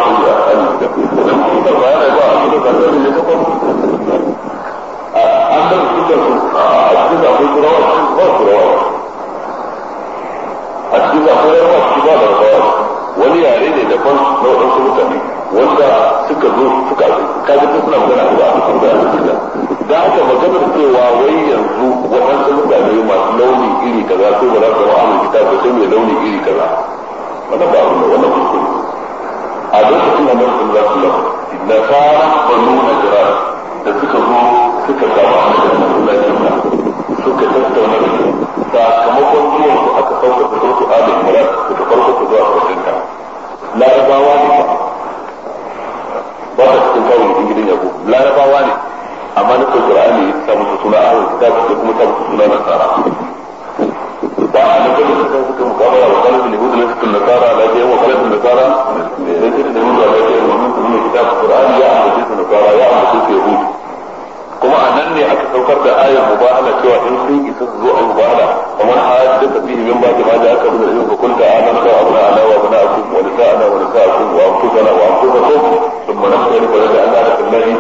Speaker 1: an suka zo suka kaga duk suna magana da ba su da Allah da haka maganar cewa wai yanzu waɗansu mutane masu launi iri kaza ko ba za su zama ahlul kitab ba sai mai launi iri kaza wannan ba abu ne wannan kuskure a lokacin da Annabi sallallahu alaihi wasallam da fara banu najran da suka zo suka gaba a cikin masallacin suka tattauna da su sakamakon zuwan su aka saukar da sautu Ali Imran daga farko su zuwa ƙarshen ta larabawa ne ba ta cikin kawo cikin gidan yabo larabawa ne amma na Qur'ani ya sa musu suna ahlul kitab da kuma sa musu suna nasara ba a nan da suka suka mukabara wa kalmar yahudu na cikin nasara la ya wa kalmar nasara ne da cikin da yahudu la ya wa min kitab Qur'ani ya ambace su nasara ya ambace su yahudu kuma a nan ne aka saukar da ayar mubahala cewa in sun isa su zo a mubahala kamar hajji da fihi min ba'di ma ja'aka min al-ilm fa kunta amanna wa abna'ana wa abna'akum wa nisa'ana wa nisa'akum wa anfusana wa anfusakum thumma nafsana fa ja'alna lakum billahi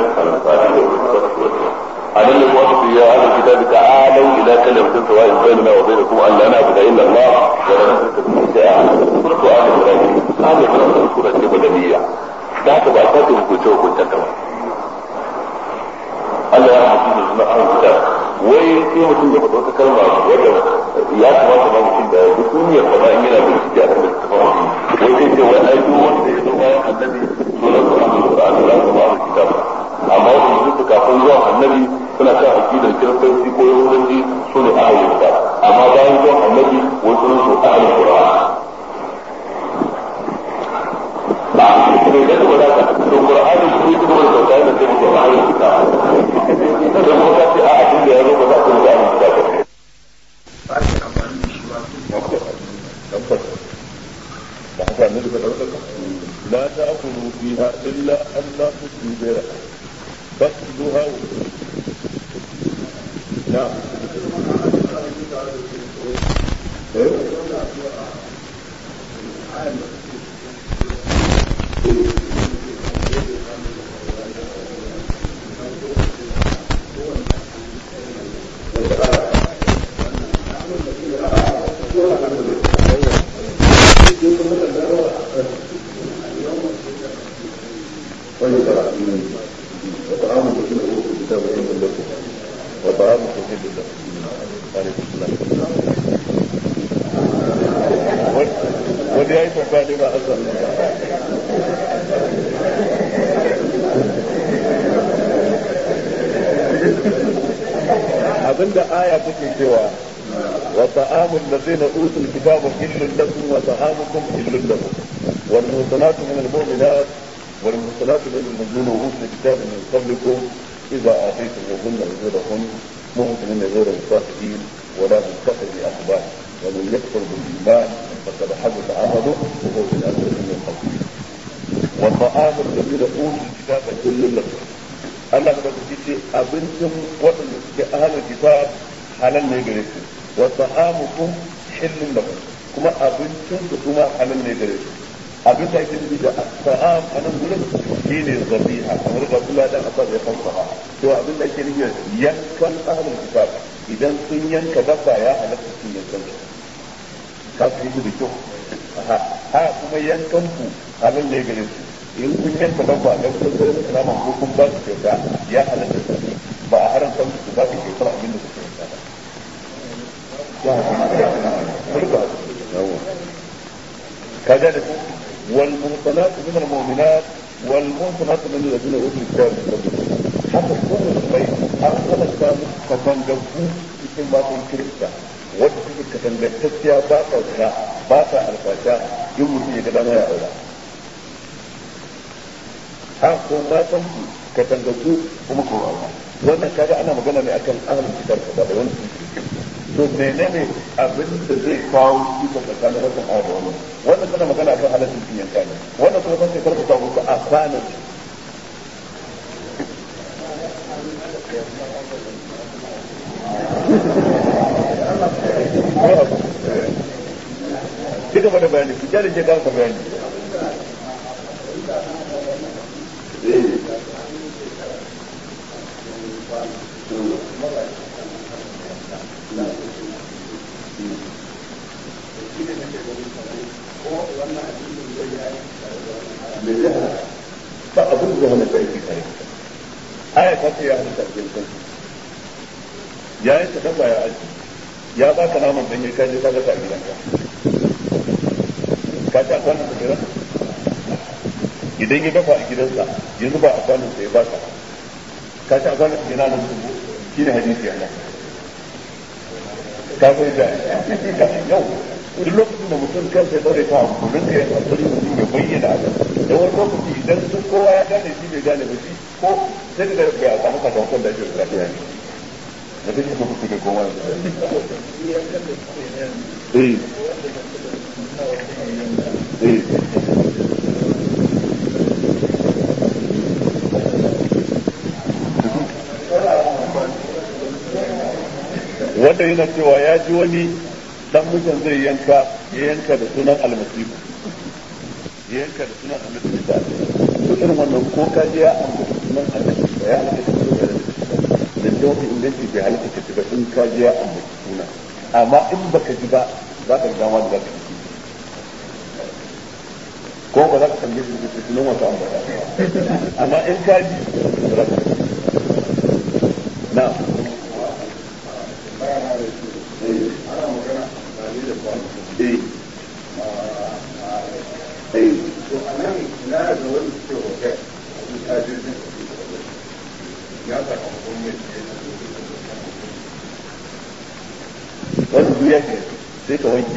Speaker 1: على الوقت يا أهل الكتاب تعالوا إلى كلمة سواء بيننا وبينكم أن لا نعبد إلا الله ولا نشرك به شيئا سورة آل عمران آل عمران سورة مدنية ذاك بعثاتهم كنت وكنت كما Allah ya haɗu da suna ahlul kitab wai sai mutum ya faɗo ta kalma wadda ya kamata ba mutum da duk duniyar ba in yana bincike a kan littafin wai sai ce wai ai duk wanda ya zo bayan annabi sunan su ahlul qur'an da kuma ahlul kitab amma wanda su kafin zuwa annabi suna kan aqidar kiristanci ko yahudanci su ne ahlul kitab amma bayan zuwa annabi wai sunan su ahlul qur'an ba ne da kuma da to qur'ani shi ne kuma da kai da sai mutum ahlul kitab da kuma ta ce a abin da ya zo ba za ku ga ahlul kitab ba shi amfani da shi ba tabbata da haka ne da dauka la ta'kulu fiha illa an la tusbiha fasduha na wanda ya yi tambaya ba azal abinda aya take cewa wa ta'amul ladzina utul kitaba illal lakum wa ta'amukum illal lakum wal muhsanatu min al mu'minat wal muhsanatu min al mu'minina utul kitaba min qablikum idza ataytumuhunna ujurahun muhsinin ghayra musafihin wa la muttakhidhi akhbar ومن يكفر بالإيمان فقد حبط عمله وهو في الآخرة من الخاسرين والطعام الذين أوتوا الكتاب كل لكم Allah da kuke ce abincin waɗanda suke ahalin kitab halal ne gare su wa ta'amukum hillun lakum kuma abincin su kuma halal ne gare su abin da ake nufi da ta'am a nan gurin shine zabiha kamar da kula dan asar ya fassara to abin da ake nufi yankan ahalin kitab idan sun yanka dabba ya halatta sun yankan su ka fi da kyau ha kuma yankan ku halal ne gare su in kun yanka dabba da kun sai da nama ko kun ba su kyauta ya halatta su ba a haramta su ba su kyautar abin da suke yanka ba kaga da wal muhsanatu min al mu'minat wal muhsanatu min alladhina utul kitaba haka kuma bai an halatta musu katangaku cikin matan kirista wadda suke katangantacciya ba sa zina ba sa alfasha in mutum ya ga dama ya aura ha ko matan ku katangaku kuma ko aura wannan kaga ana magana ne akan ahlul kitab ba da wani to menene abin da zai kawo shi ba tsakanin wannan ayat da wannan wannan kana magana akan halaccin cin yanka ne wannan kuma sai karka ta muku a kwanan ci gaba da bayani ku kyale ke kansa bayani ba abin da hana ta aiki tare aya ta ce ya hana ta aiki ya yi ta dafa ya aji ya ba ka naman danye ka je ka ga ta gidanka ka ta kwanan da kira idan ya dafa a gidansa yanzu ba a kwanan sai ba ka ka ta kwanan da gina nan su shi ne hadisi yana ka sai da yau duk lokacin da mutum kan sai bare ta hankulin ka ya tsari mutum ya bayyana haka da wani lokaci idan sun kowa ya gane shi bai gane ba shi ko sai da bai a samu sakamakon da ake bukata ya ne da duk da kuka da kowa eh eh wanda yana cewa ya ji wani dan mutum zai yanka ya yanka da sunan almasihu ya yanka da sunan almasihu ba duk irin wannan ko ka ji ya ambaci sunan almasihu ya halatta da da jawabi inganci bai halatta ka ba in ka ji ya ambaci suna amma in baka ji ba za ka ga wani za ka ji ko ba za ka tambaye shi da sunan wata ambata amma in ka ji za ka ji na
Speaker 2: ana magana da ne da kwanu
Speaker 1: eh eh
Speaker 2: to a nan na da wani suke hotel a duka jirgin ya sakamakon mai
Speaker 1: wani duniya ke sai ka wanke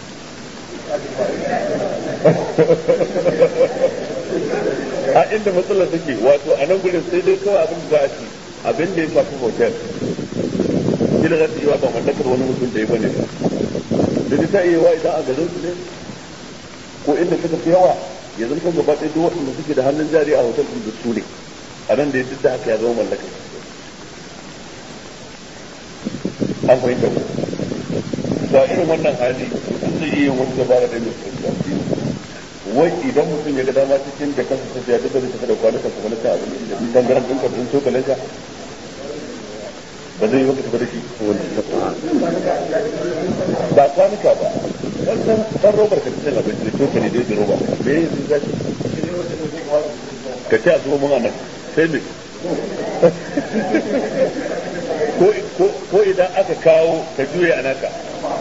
Speaker 1: a inda matsalar take wato a nan gudun sai dai kawai abin da za a ci abin da ya shafi hotel kila za ta yi wa ba mallakar wani mutum da ya bane ba da ta iya wa idan a garin su ne ko inda suka fi yawa ya zama gaba ɗaya duk waɗanda suke da hannun jari a hotel ɗin da su ne a nan da ya duk da haka ya zama mallakar an fahimta ku da irin wannan hali an zai iya wani dabara da mai fahimta wai idan mutum ya ga dama cikin da kansa sai ya duka zai tafi da kwanukan kuma na ta abin da in tangaran ɗinka ɗin sokalinka ba zai yi maka tafi da shi ba kwanuka ba wannan ɗan robar ka cikin abinci da cokali da da roba me yi zai zafi ka ce a zuwa mun anan sai me ko idan aka kawo ka juya a naka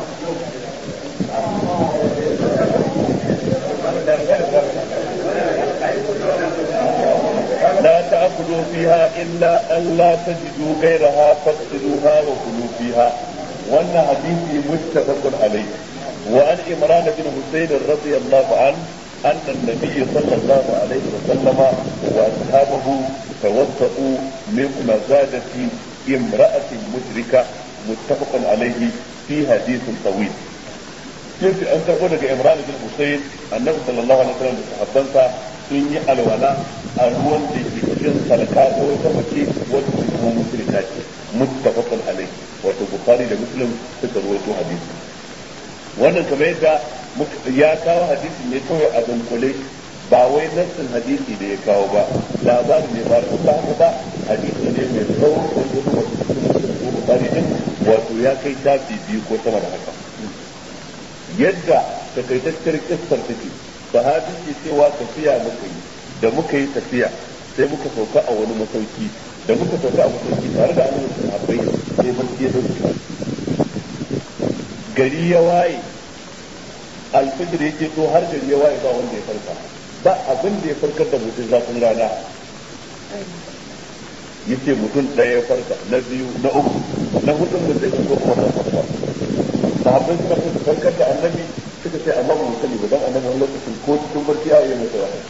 Speaker 1: لا تأكلوا فيها إلا أن لا تجدوا غيرها فاغسلوها وكلوا فيها وأن حديث متفق عليه وعن عمران بن حسين رضي الله عنه أن النبي صلى الله عليه وسلم وأصحابه توسطوا من مزادة امرأة مشركة متفق عليه في حديث طويل. كيف أن تقول لك عمران بن حسين النبي صلى الله عليه وسلم صحابته sun yi alwala a ruwan da ke cikin salka ko wata mace wata kuma musulunta ce muttafaqun alaihi wato bukhari da muslim suka rawaito hadisi wannan kamar yadda ya kawo hadisi ne kawai a dunkule ba wai nassin hadisi da ya kawo ba labarin ne ba da ba haka ba hadisi ne mai tsawo wanda kuma cikin bukhari din wato ya kai tafi biyu ko sama da haka yadda takaitaccen kissar take sahabi ke cewa tafiya muka yi da muka yi tafiya sai muka sauka a wani masauki da muka sauka a masauki tare da annabi sahabbai sai mun je dauki gari ya waye alfijir yake to har gari ya waye ba wanda ya farka ba abin da ya farkar da mutum zafin rana yace mutum ɗaya ya farka na biyu na uku na hudun da zai zo kuma na farka sahabbai suna so su farkar da annabi suka ce amma mu sani ba dan annabi wani lokacin ko cikin barci a yi masa wahayi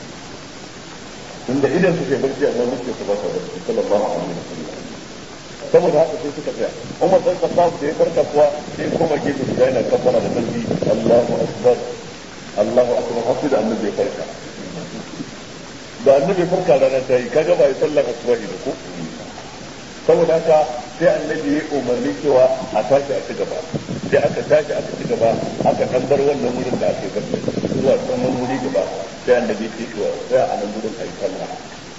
Speaker 1: inda idan su ke barci a nan muke su ba sa barci sallallahu alaihi wasallam saboda haka sai suka tsaya Umar dan Khattab da ya farka kuwa sai kuma gefe su yana kabbara da kalbi Allahu akbar Allahu akbar hasu da annabi ya farka da annabi ya farka ranar ta yi kaga ba ya sallar asubahi da ko saboda haka sai annabi ya umarni cewa a tashi a ci gaba sai aka tashi aka ci gaba aka tambar wannan wurin da aka yi barci zuwa tsanan wuri gaba sai annabi ya ce to sai a nan wurin ayi sallah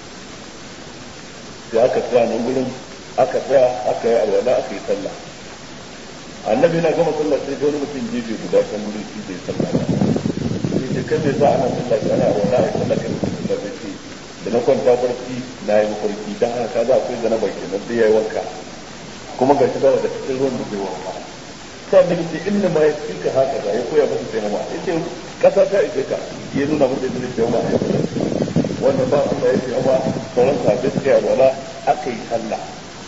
Speaker 1: sai aka tsaya nan wurin aka tsaya aka yi alwala aka yi sallah annabi na gama sallah sai wani mutum gefe guda kan wurin shi bai sallah ba sai ce kai bai sa ana sallah sai ana alwala ayi sallah kai mutum sallah bai ce da na kwanta barci na yi mafarki dan haka kaza akwai zanaba kenan sai yayi wanka kuma ga shi da cikin ruwan da zai wanka sai da ce inna ma ya tsika haka da ya koya masa sai ma yace kasa ta ije ka ya nuna masa da sai ma wannan ba Allah ya ce amma sauran sabbin sai wala akai sallah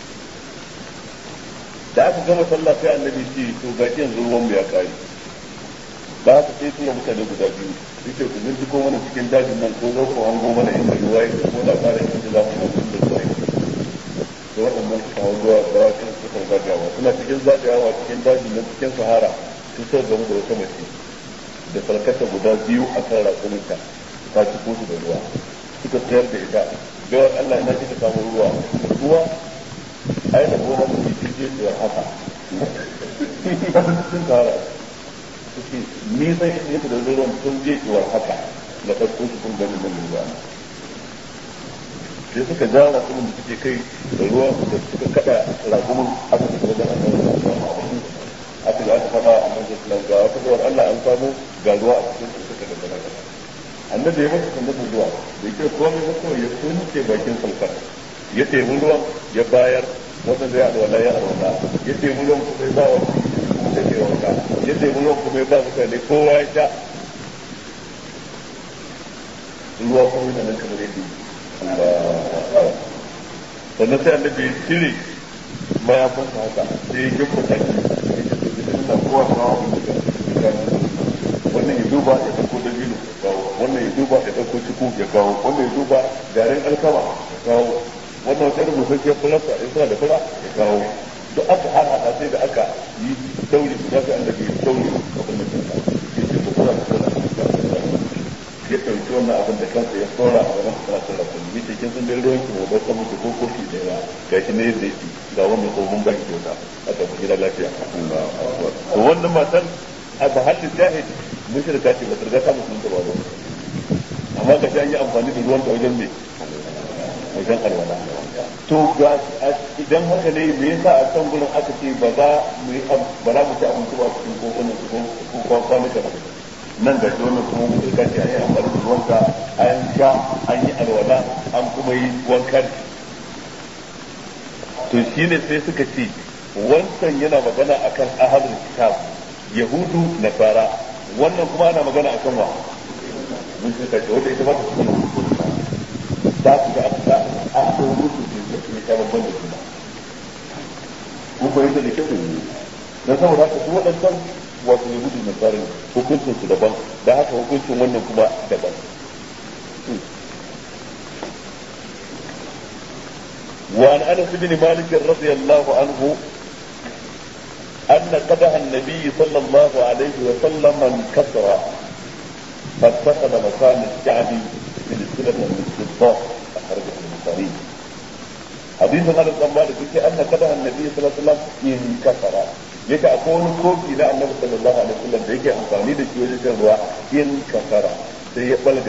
Speaker 1: da aka gama sallah sai annabi ce to ga yanzu ruwan mu ya kare da haka sai tura mutane guda biyu yake ku min ko mana cikin dajin nan ko zo ko an go mana inda ruwa yake ko labarin inda za mu mutu da ruwa da waɗannan su kawo ruwa da wakin su kan zagawa suna cikin zagawa cikin dajin nan cikin sahara sun sai gamu da wata mace da farkata guda biyu a kan raƙuminta ta ci kosu da ruwa suka tsayar da ita bayar Allah ina kika samu ruwa ruwa ai da gona mu ci ce da haka sun kara suke ni sai ne da ruwan sun je kiwar haka da farko su kun gani nan ruwa sai suka ja rakumin da suke kai da ruwa da suka kada rakumin aka suka wajen annabi aka ga aka fada a manzon Allah ga wata kawar Allah an samu ga ruwa a cikin su suka da daga annabi ya masa sanda da ruwa da yake komai ba kawai ya sunce bakin salkar ya taimu ruwan ya bayar wanda zai alwala ya alwala ya taimu ruwan kuma ya ba wa da ke wanka ya taimu ruwan kuma ya ba mutane kowa ya sha ruwa kuma yana nan kamar yadda sannan sai annabi ya cire mayafinsa haka sai ya gifta taki ya ce to gidan nan kowa kawo abin da wannan ya duba ya dauko dabino ya kawo wannan ya duba ya dauko ciku ya kawo wannan ya duba garin alkama ya kawo wannan wata rubutacciyar fulasta in suna da fura ya kawo duk aka haɗa sai da aka yi dauri guda sai annabi ya dauri abin da kansa ya ce ba kuna da fura ya ɗauki wannan abin da kansa ya tsora a gaban karatun da kuma yace kin san dai ruwan ki mu dauka muku ko kofi da yawa gashi ne yadda yake ga wannan tsohon ban kyauta a tafi gida lafiya to wannan matan a bahallin jahil mushrika ce ba ta riga ta musulunta ba ba amma ga an yi amfani da ruwan ta wajen me wajen alwala to ga idan haka ne me yasa a can gurin aka ce ba za mu yi ba za mu ci abinci ba cikin kokonan ko ko kwanuka nan ga wannan kuma mushrika ce an yi amfani da ruwan ta an sha an yi alwala an kuma yi wanka to shine sai suka ce wancan yana magana akan ahlul kitab yahudu nasara wannan kuma ana magana akan wa mun suka ce wanda ita ba ta cikin za su ga aka a ko musu ne ne ta babban da kuma ko ko yadda da kyau ne dan saboda haka su wadannan wato yahudu nasara hukuncin su daban da haka hukuncin wannan kuma daban وعن انس بن مالك رضي الله عنه أن قدح النبي صلى الله عليه وسلم انكسر فاتخذ مكان الشعب سلسلة من الفضة أخرجه البخاري. حديث عن الضمان في أن قدح النبي صلى الله عليه وسلم انكسر. yake akwai wani kofi na annabi sallallahu alaihi wasallam da yake amfani da shi wajen shan ruwa in kasara sai ya balga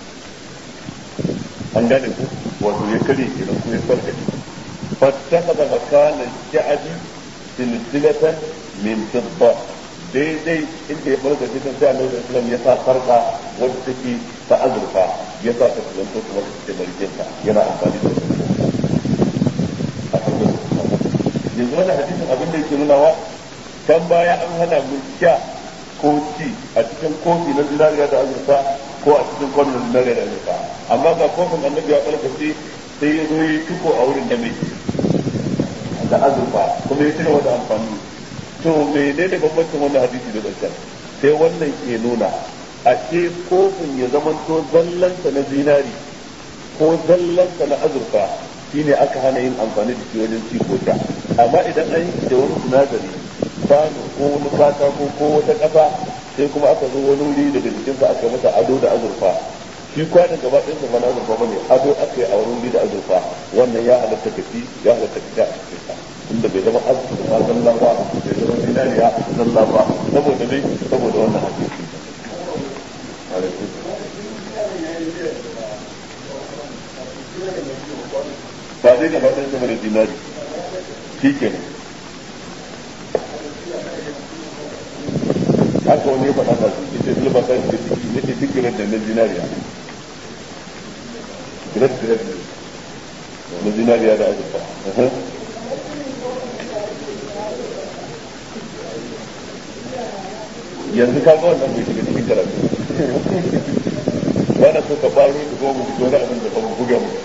Speaker 1: an gane ku wato ya kare shi ko ya balga fattaka makana sha'abi silsilatan min fidda daidai inda ya farka cikin sai annabi sallallahu alaihi wasallam ya sa farka wanda take ta azurfa ya sa ta zanto kuma ta marke ta yana amfani da a farko yanzu wannan hadisin abin da yake nuna wa kan baya an hana mu sha ko ci a cikin kofi na zinariya da azurfa ko a cikin kwano na zinariya da azurfa amma ga kofin annabi ya farka sai ya zo yi tuko a wurin da mai da azurfa kuma ya cigaba da amfani to menene bambancin wannan hadisi da wancan sai wannan ke nuna a ce kofin ya zamanto zallansa na zinari ko zallansa na azurfa shine aka hana yin amfani da shi wajen ci ko sha amma idan an yi da wani sinadari kwano ko wani katako ko wata ƙasa sai kuma aka zo wani wuri daga jikinsa aka masa ado da azurfa shi kwanan gaba ɗin sa mana azurfa bane ado aka yi a wani wuri da azurfa wannan ya halatta kafi ya halatta kafi a cikin sa inda bai zama azurfa zalla ba bai zama zinariya zalla ba saboda dai saboda wannan hadisi ba dai gaba ɗin sa bane dinari shi kenan haka wani ya faɗa ba su ita zulba kai da ciki yace fikirar da na zinariya gidan gidan ne na zinariya da azurfa yanzu ka ga wannan bai shiga cikin karatu ba na so ka faro da kuma mu wani abin da kuma buga mu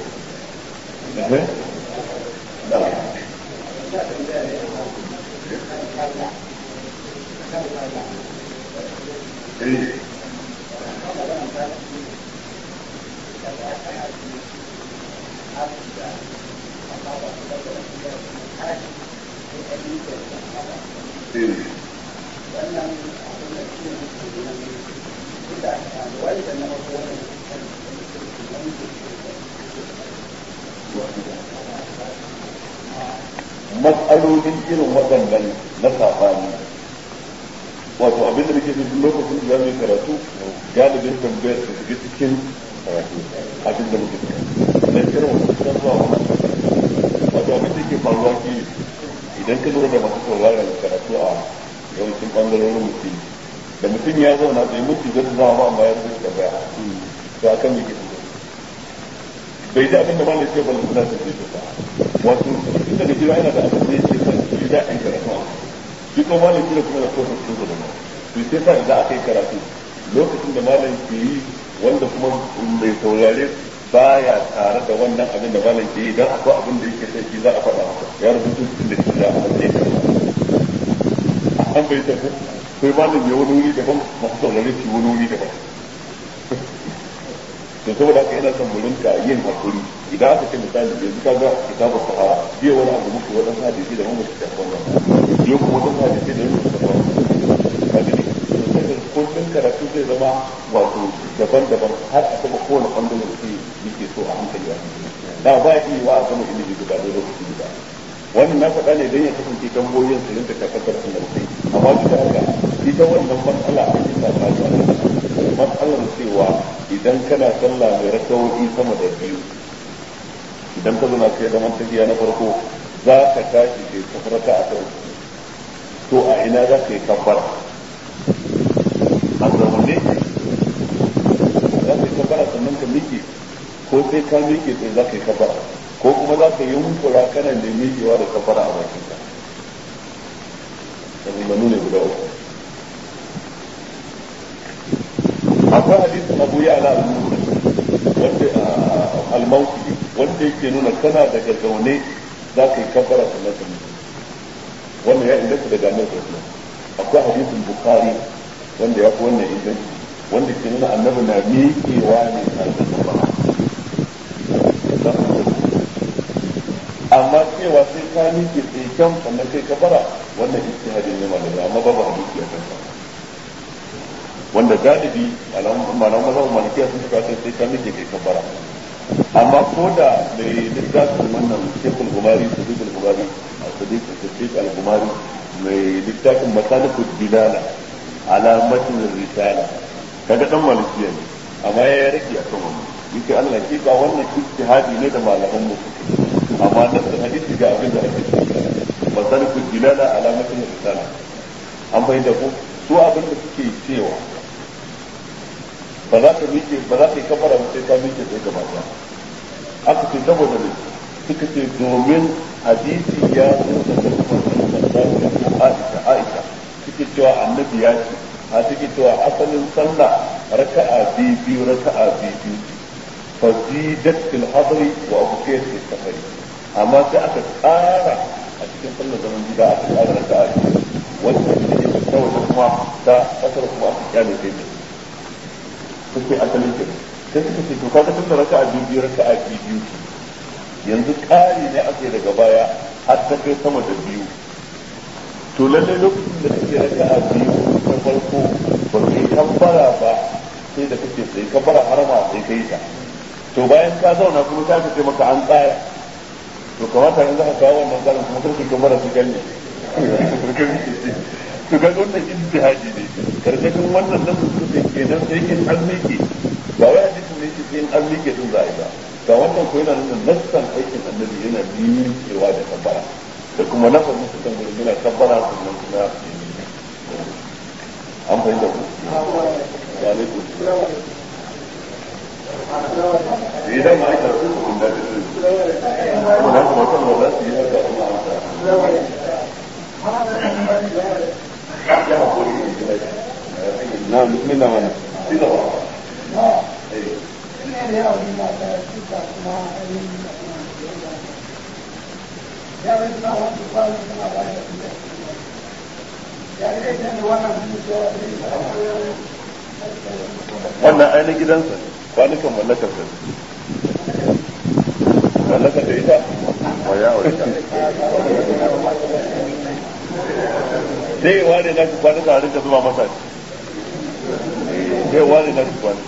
Speaker 1: matsalolin irin waɗannan na saɓani wato abin da nake nufin lokacin da za mu yi karatu galibin tambayar da su cikin abin da muke na irin wasu kusan zuwa wani wato abin da ke faruwa shi idan ka lura da masu sauraron karatu a yawancin ɓangarorin mutum da mutum ya zauna bai mutu zai zama ba amma ya rubuta tambaya to a kan yake bai da abin da ba ne ce ba suna ta ce ta wato tun daga jira yana da abin da yake kan shi da an karatu shi ko malam kira kuma da kofa cikin da ba to sai sa idan aka yi karatu lokacin da malam ke yi wanda kuma mai saurare baya tare da wannan abin da malam ke yi dan akwai abin da yake sai shi za a faɗa masa ya rubuta cikin da shi da a matsayin an bai tafi sai malam ya wani wuri daban masu saurare shi wani wuri daban to saboda haka yana son mu rinka yin hakuri idan aka ce misali yanzu ka ga kitabu sahara biya wani abu muku wadan hadisi da mamu ta wannan biyo kuma wadan hadisi da mamu ta wannan kaga ne sai kullun karatu zai zama wato daban-daban har a kuma kowane bangare da yake so a hankali a da ba yi wa a gama ilimi guda da lokaci guda wannan na faɗa ne don ya kasance tambayoyin su rinka tabbatar da sai amma duk da haka ita wannan matsala a cikin sabani matsalar cewa idan kana sallah mai rakawoyi sama da biyu idan ka zuna kai zaman tafiya na farko za ka tashi kai kafarata a kan to a ina za ka yi kafara a zaune za ka yi kafara sannan ka miƙe ko sai ka miƙe sai za ka yi kafara ko kuma za ka yi hunkura kana da miƙewa da kafara a bakin ka da nuna guda uku akwai hadisin abu ya ala wanda al-mawsi wanda yake nuna kana daga zaune za ka yi kafara sannan ka miƙe wannan ya inganta daga annabi sallallahu akwai hadisin bukhari wanda ya fi wannan inganci wanda ke nuna annabi na miƙewa ne tare da kafara amma cewa sai ka miƙe sai kan sannan kai kafara wannan ijtihadin ne malamai amma babu hadisi a kansa wanda galibi malaman mazhabin malikiya sun suka ce sai ka miƙe kai kafara amma ko da mai littafin wannan shekul gumari sadiqul gumari sadiq sadiq al-gumari mai littafin masalikul bilala ala matn risala kaga dan malikiya ne amma ya rike akan wannan yake Allah ki ga wannan ijtihadi ne da malaman mu amma da hadisi ga abin da ake cewa masalikul bilala ala matn risala an bai da ku su abin da suke cewa ba za ka miƙe ba za ka yi kafara ba sai ka miƙe sai gaba ɗaya aka ce saboda ne suka ce domin hadisi ya zo da kuma Aisha Aisha suke cewa annabi ya ce a suke cewa asalin sallah raka'a biyu biyu raka'a biyu biyu fa zidat fil hadri wa abukayt fil safari amma sai aka tsara a cikin sallar zaman gida aka tsara raka'a biyu wanda take da kawai kuma ta kasar kuma aka kyale sai suke asalin ke sai suka ce to kaga tun da raka'a biyu biyu raka'a biyu biyu yanzu ƙari ne ake daga baya har ta kai sama da biyu to lallai lokacin da kake raka'a biyu ta farko ba kai kabbara ba sai da kake sai kabbara harama sai kai ta to bayan ka zauna kuma ta ce maka an tsaya to kamata in za ka kawo wannan tsarin kuma kake kabbara su ganye to ga wannan ijtihadi ne karkashin wannan nan su ce kenan sai in an miƙe ba wai hadisi ne shi in an miƙe din za a yi ba ga wannan ko yana nuna nassan aikin annabi yana miƙewa da kabbara da kuma nafar musu kan gurin yana kabbara sannan kuma an fahimta ku ya alaikum idan ma aka rubuta kun da su kuma da kuma kan da su yi haka na bismillah mana sila ba wannan ainihin gidansa ne kwanukan mallakar sa mallakar da ita wa ya wa ita zai ware na shi kwanuka a rinka zuba masa zai ware na shi kwanuka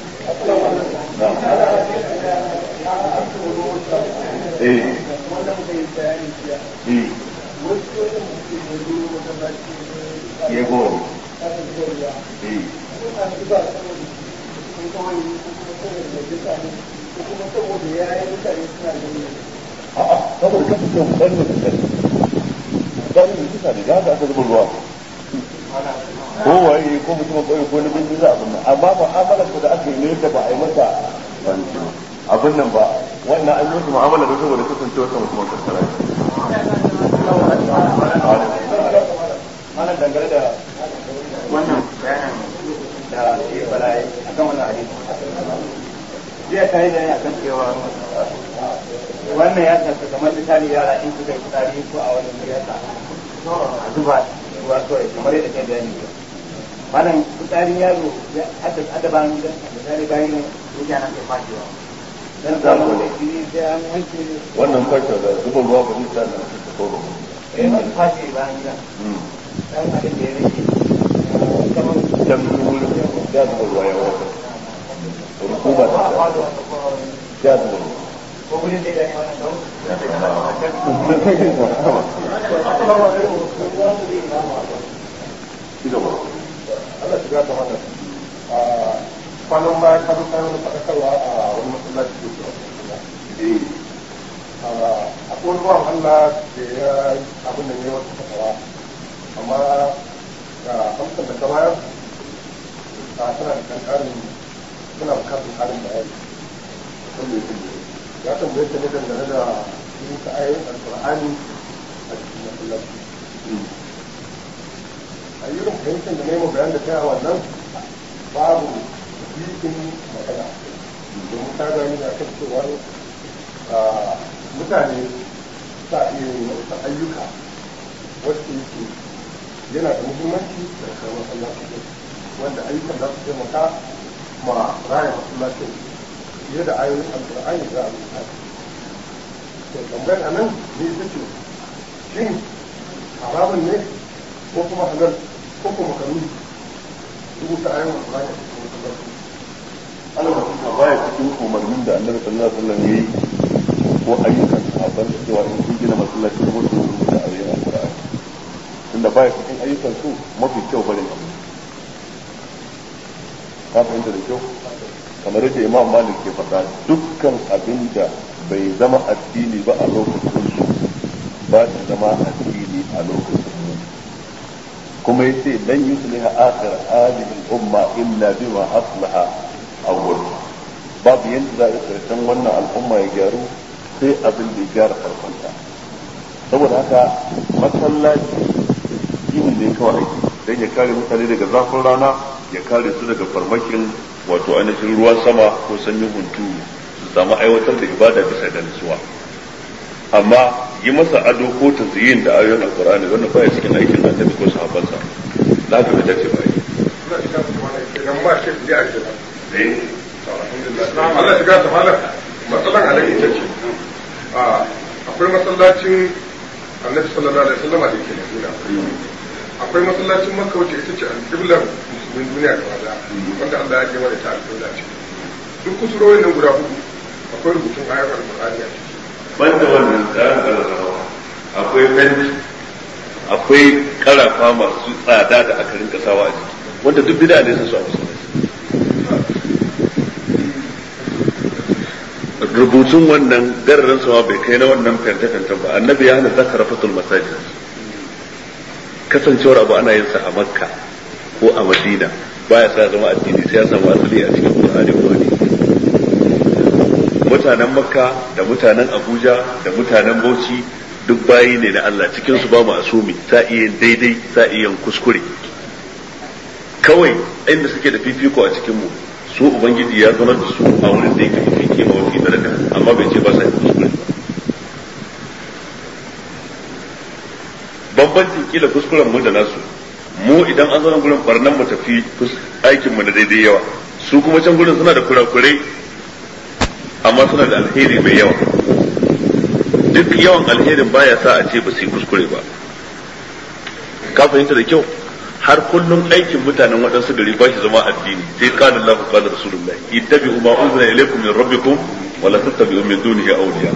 Speaker 1: eh eh ya gori eh a'a saboda kasa ce mutane da mutane mutane da mutane da haka aka zuba ruwa ko waye ko mutum ko ko na bin za abin nan amma mu'amalar da aka yi ne da ba a yi masa abin nan ba wannan an yi mu'amala da saboda kasancewa ta mutum kasara
Speaker 2: wannan dangane da wannan bayanin da ya fara akan wannan hadisi zai kai da ne akan cewa wannan ya tafi kamar misali yara in suka yi tsari ko a wani siyasa a zuba ruwa kawai kamar yadda kai bayani malam fitsarin yaro ya hada bayan gidan misali bayan yake nan kai fashewa dan samu da shi sai an wanke
Speaker 1: wannan fashewa da zuba ruwa ba zai sa na ta tsoro
Speaker 2: eh mun fashe bayan gidan dan abin da ya rage kamar
Speaker 1: dan wurin da zuba ruwa ya wata rukuba ta ya zuba
Speaker 2: ko gurin da ya yi wannan dawo
Speaker 3: Allah shiga ta wannan kwanan baya ka zo kayan faɗakarwa a wani masallaci da ke a wani ruwan Allah da ya abin da ya wata fatawa amma ga amsar da ta bayar a tana da kankanin suna bukatar karin bayani wanda ya kuma ya tambaye ta ne dangane da yin ta ayoyin alkur'ani a cikin masallaci a yi irin fahimtar da nemo bayan da ta yi a wannan babu jikin magana domin ta gani da kan cewa mutane sa iya yin wasu ayyuka wasu yake yana da muhimmanci da kai masallaci wanda ayyukan za su taimaka ma raya masallacin fiye da ayoyin alkur'ani za a rubuta to tambayar anan ne ita ce shin haramun ne ko kuma halal ko kuma karuni rubuta ayoyin alkur'ani a cikin masallaci
Speaker 1: Allah da kuma baya cikin umarnin da Annabi sallallahu alaihi wasallam yayi ko ayyukan sahabban da cewa in sun gina masallaci ko su rubuta ayoyin alkur'ani tunda baya cikin ayyukan su mafi kyau barin abu ka fahimta da kyau kamar yadda Imam Malik ke faɗa dukkan abin da bai zama addini ba a lokacin su ba su zama addini a lokacin su kuma yace lan yusliha akhir hadhihi al-umma illa bima aslaha awwal babu yanda za a karshen wannan al'umma ya gyaru sai abin da ya gyara farkonta saboda haka masallaci gini ne kawai dan ya kare mutane daga zafin rana ya kare su daga farmakin wato ainihin ruwan sama ko sanyin hunturu su samu aiwatar da ibada bisa da nutsuwa amma yi masa ado ko tazyin da ayoyin alqur'ani wannan baya cikin aikin annabi ko sahabbansa za ka ga ce ba yi
Speaker 3: idan ba shi da ajira eh alhamdulillah Allah shiga ta malam matsalan alai ita ce akwai masallacin annabi sallallahu alaihi wasallam da yake Madina akwai masallacin Makka wacce ita ce al-qiblar musulmin duniya gaba daya wanda Allah ya kewa da ta al-qibla ce duk kusurorin nan guda hudu akwai rubutun ayar al-Qur'ani a ciki
Speaker 1: banda wannan tsarin kararrawa akwai fenti akwai karafa masu tsada da aka rinka sawa a jiki wanda duk bid'a ne su a musulunci rubutun wannan gararin sama bai kai na wannan fente-fenten ba annabi ya hana zakara fatul masajid kasancewar abu ana yin sa a makka ko a madina baya sa zama addini sai ya samu asali a cikin qur'ani ko hadisi
Speaker 4: mutanen makka da mutanen abuja da mutanen bauchi duk bayi ne na Allah cikin su ba mu asumi ta iya daidai ta iya kuskure kawai inda suke da fifiko a cikin mu su ubangiji ya zama da su a wurin da yake fifike ma wafi daraja amma bai ce ba sa kuskure bambancin kila kuskuren mu da nasu mu idan an zama gurin barnan mu tafi aikin mu da daidai yawa su kuma can gurin suna da kurakurai amma suna da alheri mai yawa duk yawan alherin baya sa a ce ba su yi kuskure ba ka fahimta da kyau har kullum aikin mutanen waɗansu gari ba shi zama addini sai qala Allahu qala Rasulullah ittabi'u ma unzila ilaykum min rabbikum wa la tattabi'u min dunihi awliya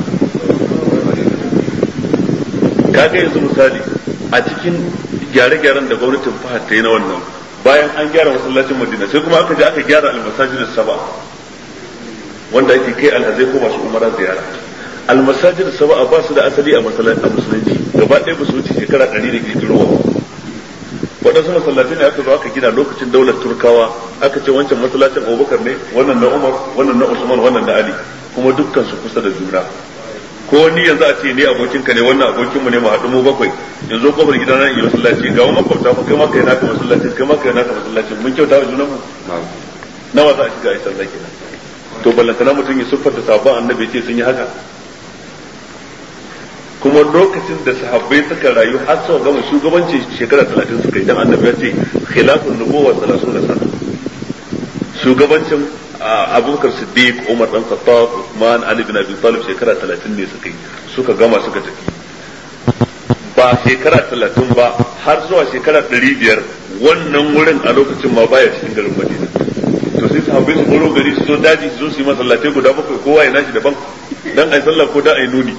Speaker 4: kaga yanzu misali a cikin gyare-gyaren da gwamnatin Fahad ta yi na wannan bayan an gyara masallacin Madina sai kuma aka je aka gyara al-masajid as-saba wanda ake kai alhazai ko masu umara ziyara al-masajid as-saba ba su da asali a masallacin musulunci gaba ɗaya ba su wuce shekara ɗari da kirkirowa waɗansu masallatai ne aka zo aka gina lokacin daular turkawa aka ce wancan masallacin Abubakar ne wannan na Umar wannan na Usman wannan na Ali kuma dukkan su kusa da juna ko ni yanzu a ce ni abokinka ne wannan abokinmu ne mu haɗu mu bakwai yanzu kofar gidan nan yi masallaci ga wani makwabta mu kai ma kai naka masallaci kai ma kai naka masallaci mun kyauta wa junan mu nawa za a shiga a isar zaki to ballantana mutum ya siffar da sabon annabi ce sun yi haka kuma lokacin da sahabbai suka rayu har suka gama shugabanci shekara talatin suka yi dan annabi ya ce khilafun nubuwa salasuna sana shugabancin abubakar siddiq umar dan khattab usman ali bin abi talib shekara talatin ne suka yi suka gama suka tafi ba shekara talatin ba har zuwa shekara ɗari biyar wannan wurin a lokacin ma baya cikin garin madina to sai sahabbai su baro gari su zo daji su zo su yi masallatai guda bakwai kowa ya nashi daban dan ai sallah ko dan ai nuni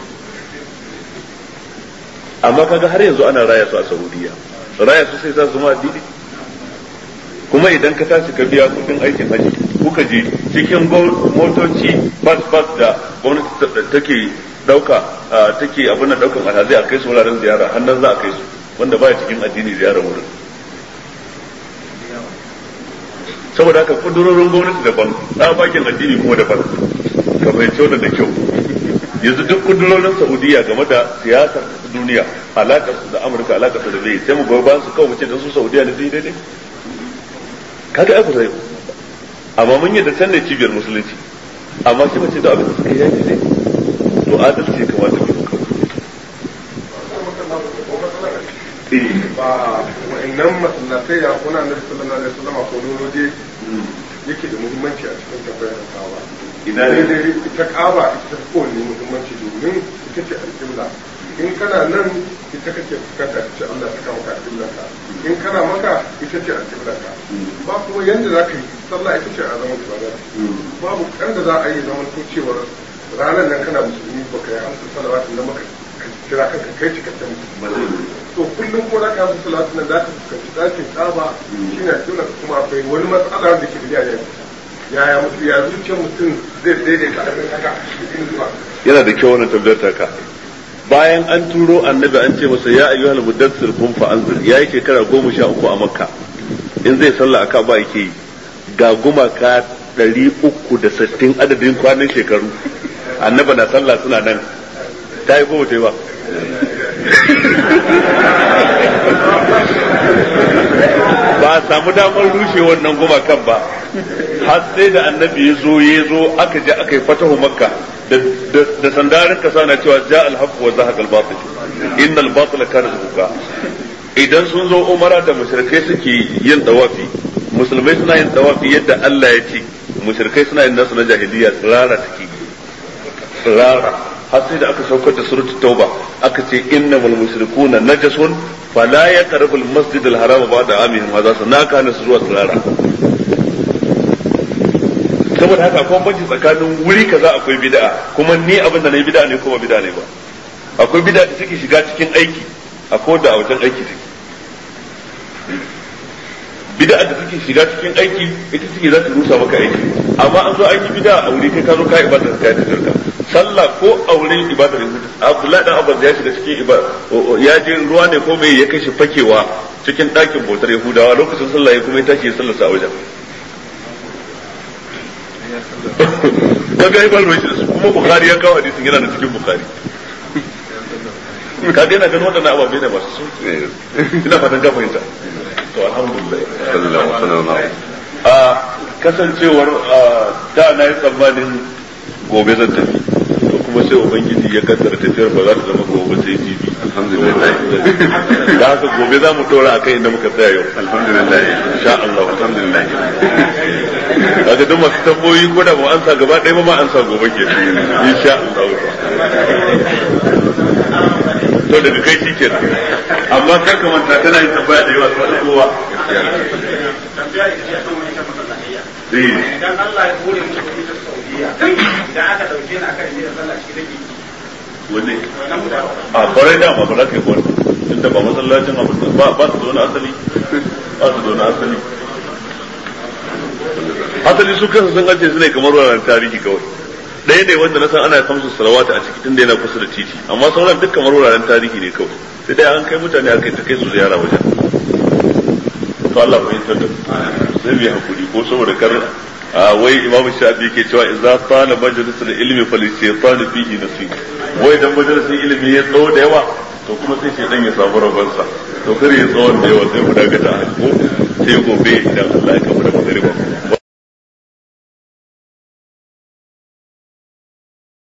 Speaker 4: amma kaga har yanzu ana raya su a saudiya raya su sai za su zama addini kuma idan ka tashi ka biya kudin aikin haji kuka je cikin motoci bas bas da gwamnati take dauka take abin da daukan alhazai a kai su wuraren ziyara hannun za a kai su wanda baya cikin addini ziyara wurin saboda haka kudurorin gwamnati daban tsabakin addini kuma daban ka fahimci wannan da kyau yanzu duk kudurorin Saudiya game da siyasar duniya alakar su da Amurka alakar su da zai sai mu goyi bayan su kawai ce dan su Saudiya ne zai daidai kaga ai ku sai amma mun yi da can ne cibiyar musulunci amma shi bace da abin da suka yi yaki ne to adalci ya kamata mu kawo
Speaker 3: ba wa'annan masallatai ya kuna na sallallahu alaihi wasallam ko loloje yake da muhimmanci a cikin tafiyar kawa
Speaker 4: idan
Speaker 3: dai ita kawa ita ko ne muhimmanci domin ita ce alƙibla in kana nan ita kake fuskanta ce Allah ta kawo ka alƙibla ka in kana maka ita ce alƙibla ka ba kuma yanda za ka yi sallah ita ce a zaman ibada babu kan da za a yi zaman ko cewar ranar nan kana musulmi ba ka yi amsa salawatin da maka kira kanka kai cikakken musulmi to kullum ko za ka yi amsa salawatin nan za ka fuskanci ɗakin tsaba shi ne alƙibla kuma akwai wani matsala da ke da yaya yaya mutum ya zuciyar mutum zai daidaita abin haka
Speaker 4: yana da kyau wannan tabbatar ka bayan an turo annabi an ce masa ya ayyuhal mudaththir qum fa anzir yayi shekara goma sha uku a makka in zai sallah aka ba yake yi ga gumaka ɗari uku da sittin adadin kwanan shekaru annabi na sallah suna nan ta yi goma ta yi ba ba a samu damar rushe wannan gumakan ba har sai da annabi ya zo ya zo aka je aka yi fatahu makka da sandarin kasa na cewa ja al-haqq wa zahaqa al-batil inna al-batila kana zahuqa idan sun zo umara da mushrikai suke yin dawafi musulmai suna yin dawafi yadda Allah ya ce mushrikai suna yin nasu na jahiliya tsirara take tsirara har sai da aka saukar da suratul tauba aka ce innamal mushrikuna najasun fala yaqrabul masjidal haram ba'da amihim hadha sanaka na zuwa tsirara saboda haka akwai banci tsakanin wuri kaza akwai bid'a kuma ni abin da nayi bid'a ne kuma bid'a ne ba akwai bid'a da take shiga cikin aiki akwai da a wajen aiki take bid'a da take shiga cikin aiki ita take za ta rusa maka aiki amma an zo an yi bid'a a wuri kai ka zo ka ibada ka yi tarka sallah ko aure ibada ne Abdullahi dan Abbas ya shiga cikin ibada ya je ruwa ne ko mai ya kai shi fakewa cikin ɗakin bautar Yahudawa lokacin sallah ya kuma ya tashi ya sallarsa a wajen kaga ai balwai shi su kuma bukhari ya kawo hadisin yana da cikin bukhari kaga yana ganin wadannan ababai da masu sauki ina fatan ka fahimta to alhamdulillah sallallahu alaihi wasallam a kasancewar da na yi tsammanin gobe zan tafi to kuma sai ubangiji ya kaddara tafiyar ba za ta zama gobe sai jibi alhamdulillah da haka gobe za mu dora akai inda muka tsaya yau alhamdulillah insha Allah alhamdulillah kaga duk masu tambayoyi ko da mu ansa gaba ɗaya ba ma ansa gobe ke insha Allah to daga kai shi kenan amma kar ka manta tana yin tambaya da yawa sai kowa
Speaker 2: idan Allah ya kore mu da Saudiya idan aka dauke ni aka yi sallah shi dake
Speaker 4: wanne a kwarai da ma ba za ka yi gwani tunda ba masallacin abu ba ba su da wani asali ba su da wani asali asali su kansu sun ajiye su ne kamar wuraren tarihi kawai ɗaya ne wanda na san ana kamsu salawata a ciki tunda yana kusa da titi amma sauran duk kamar wuraren tarihi ne kawai sai dai an kai mutane aka ta kai su ziyara wajen to Allah bai tsada sai mu hakuri ko saboda kar wai imamu shafi yake cewa idza tala majlisul ilmi fal shaytan fihi nasib wai dan majalisin ilimi ya tsawo da yawa to kuma sai shaytan ya samu rabansa to kar ya tsawo da yawa sai mu daga ta ko sai gobe idan Allah ya kafa da magariba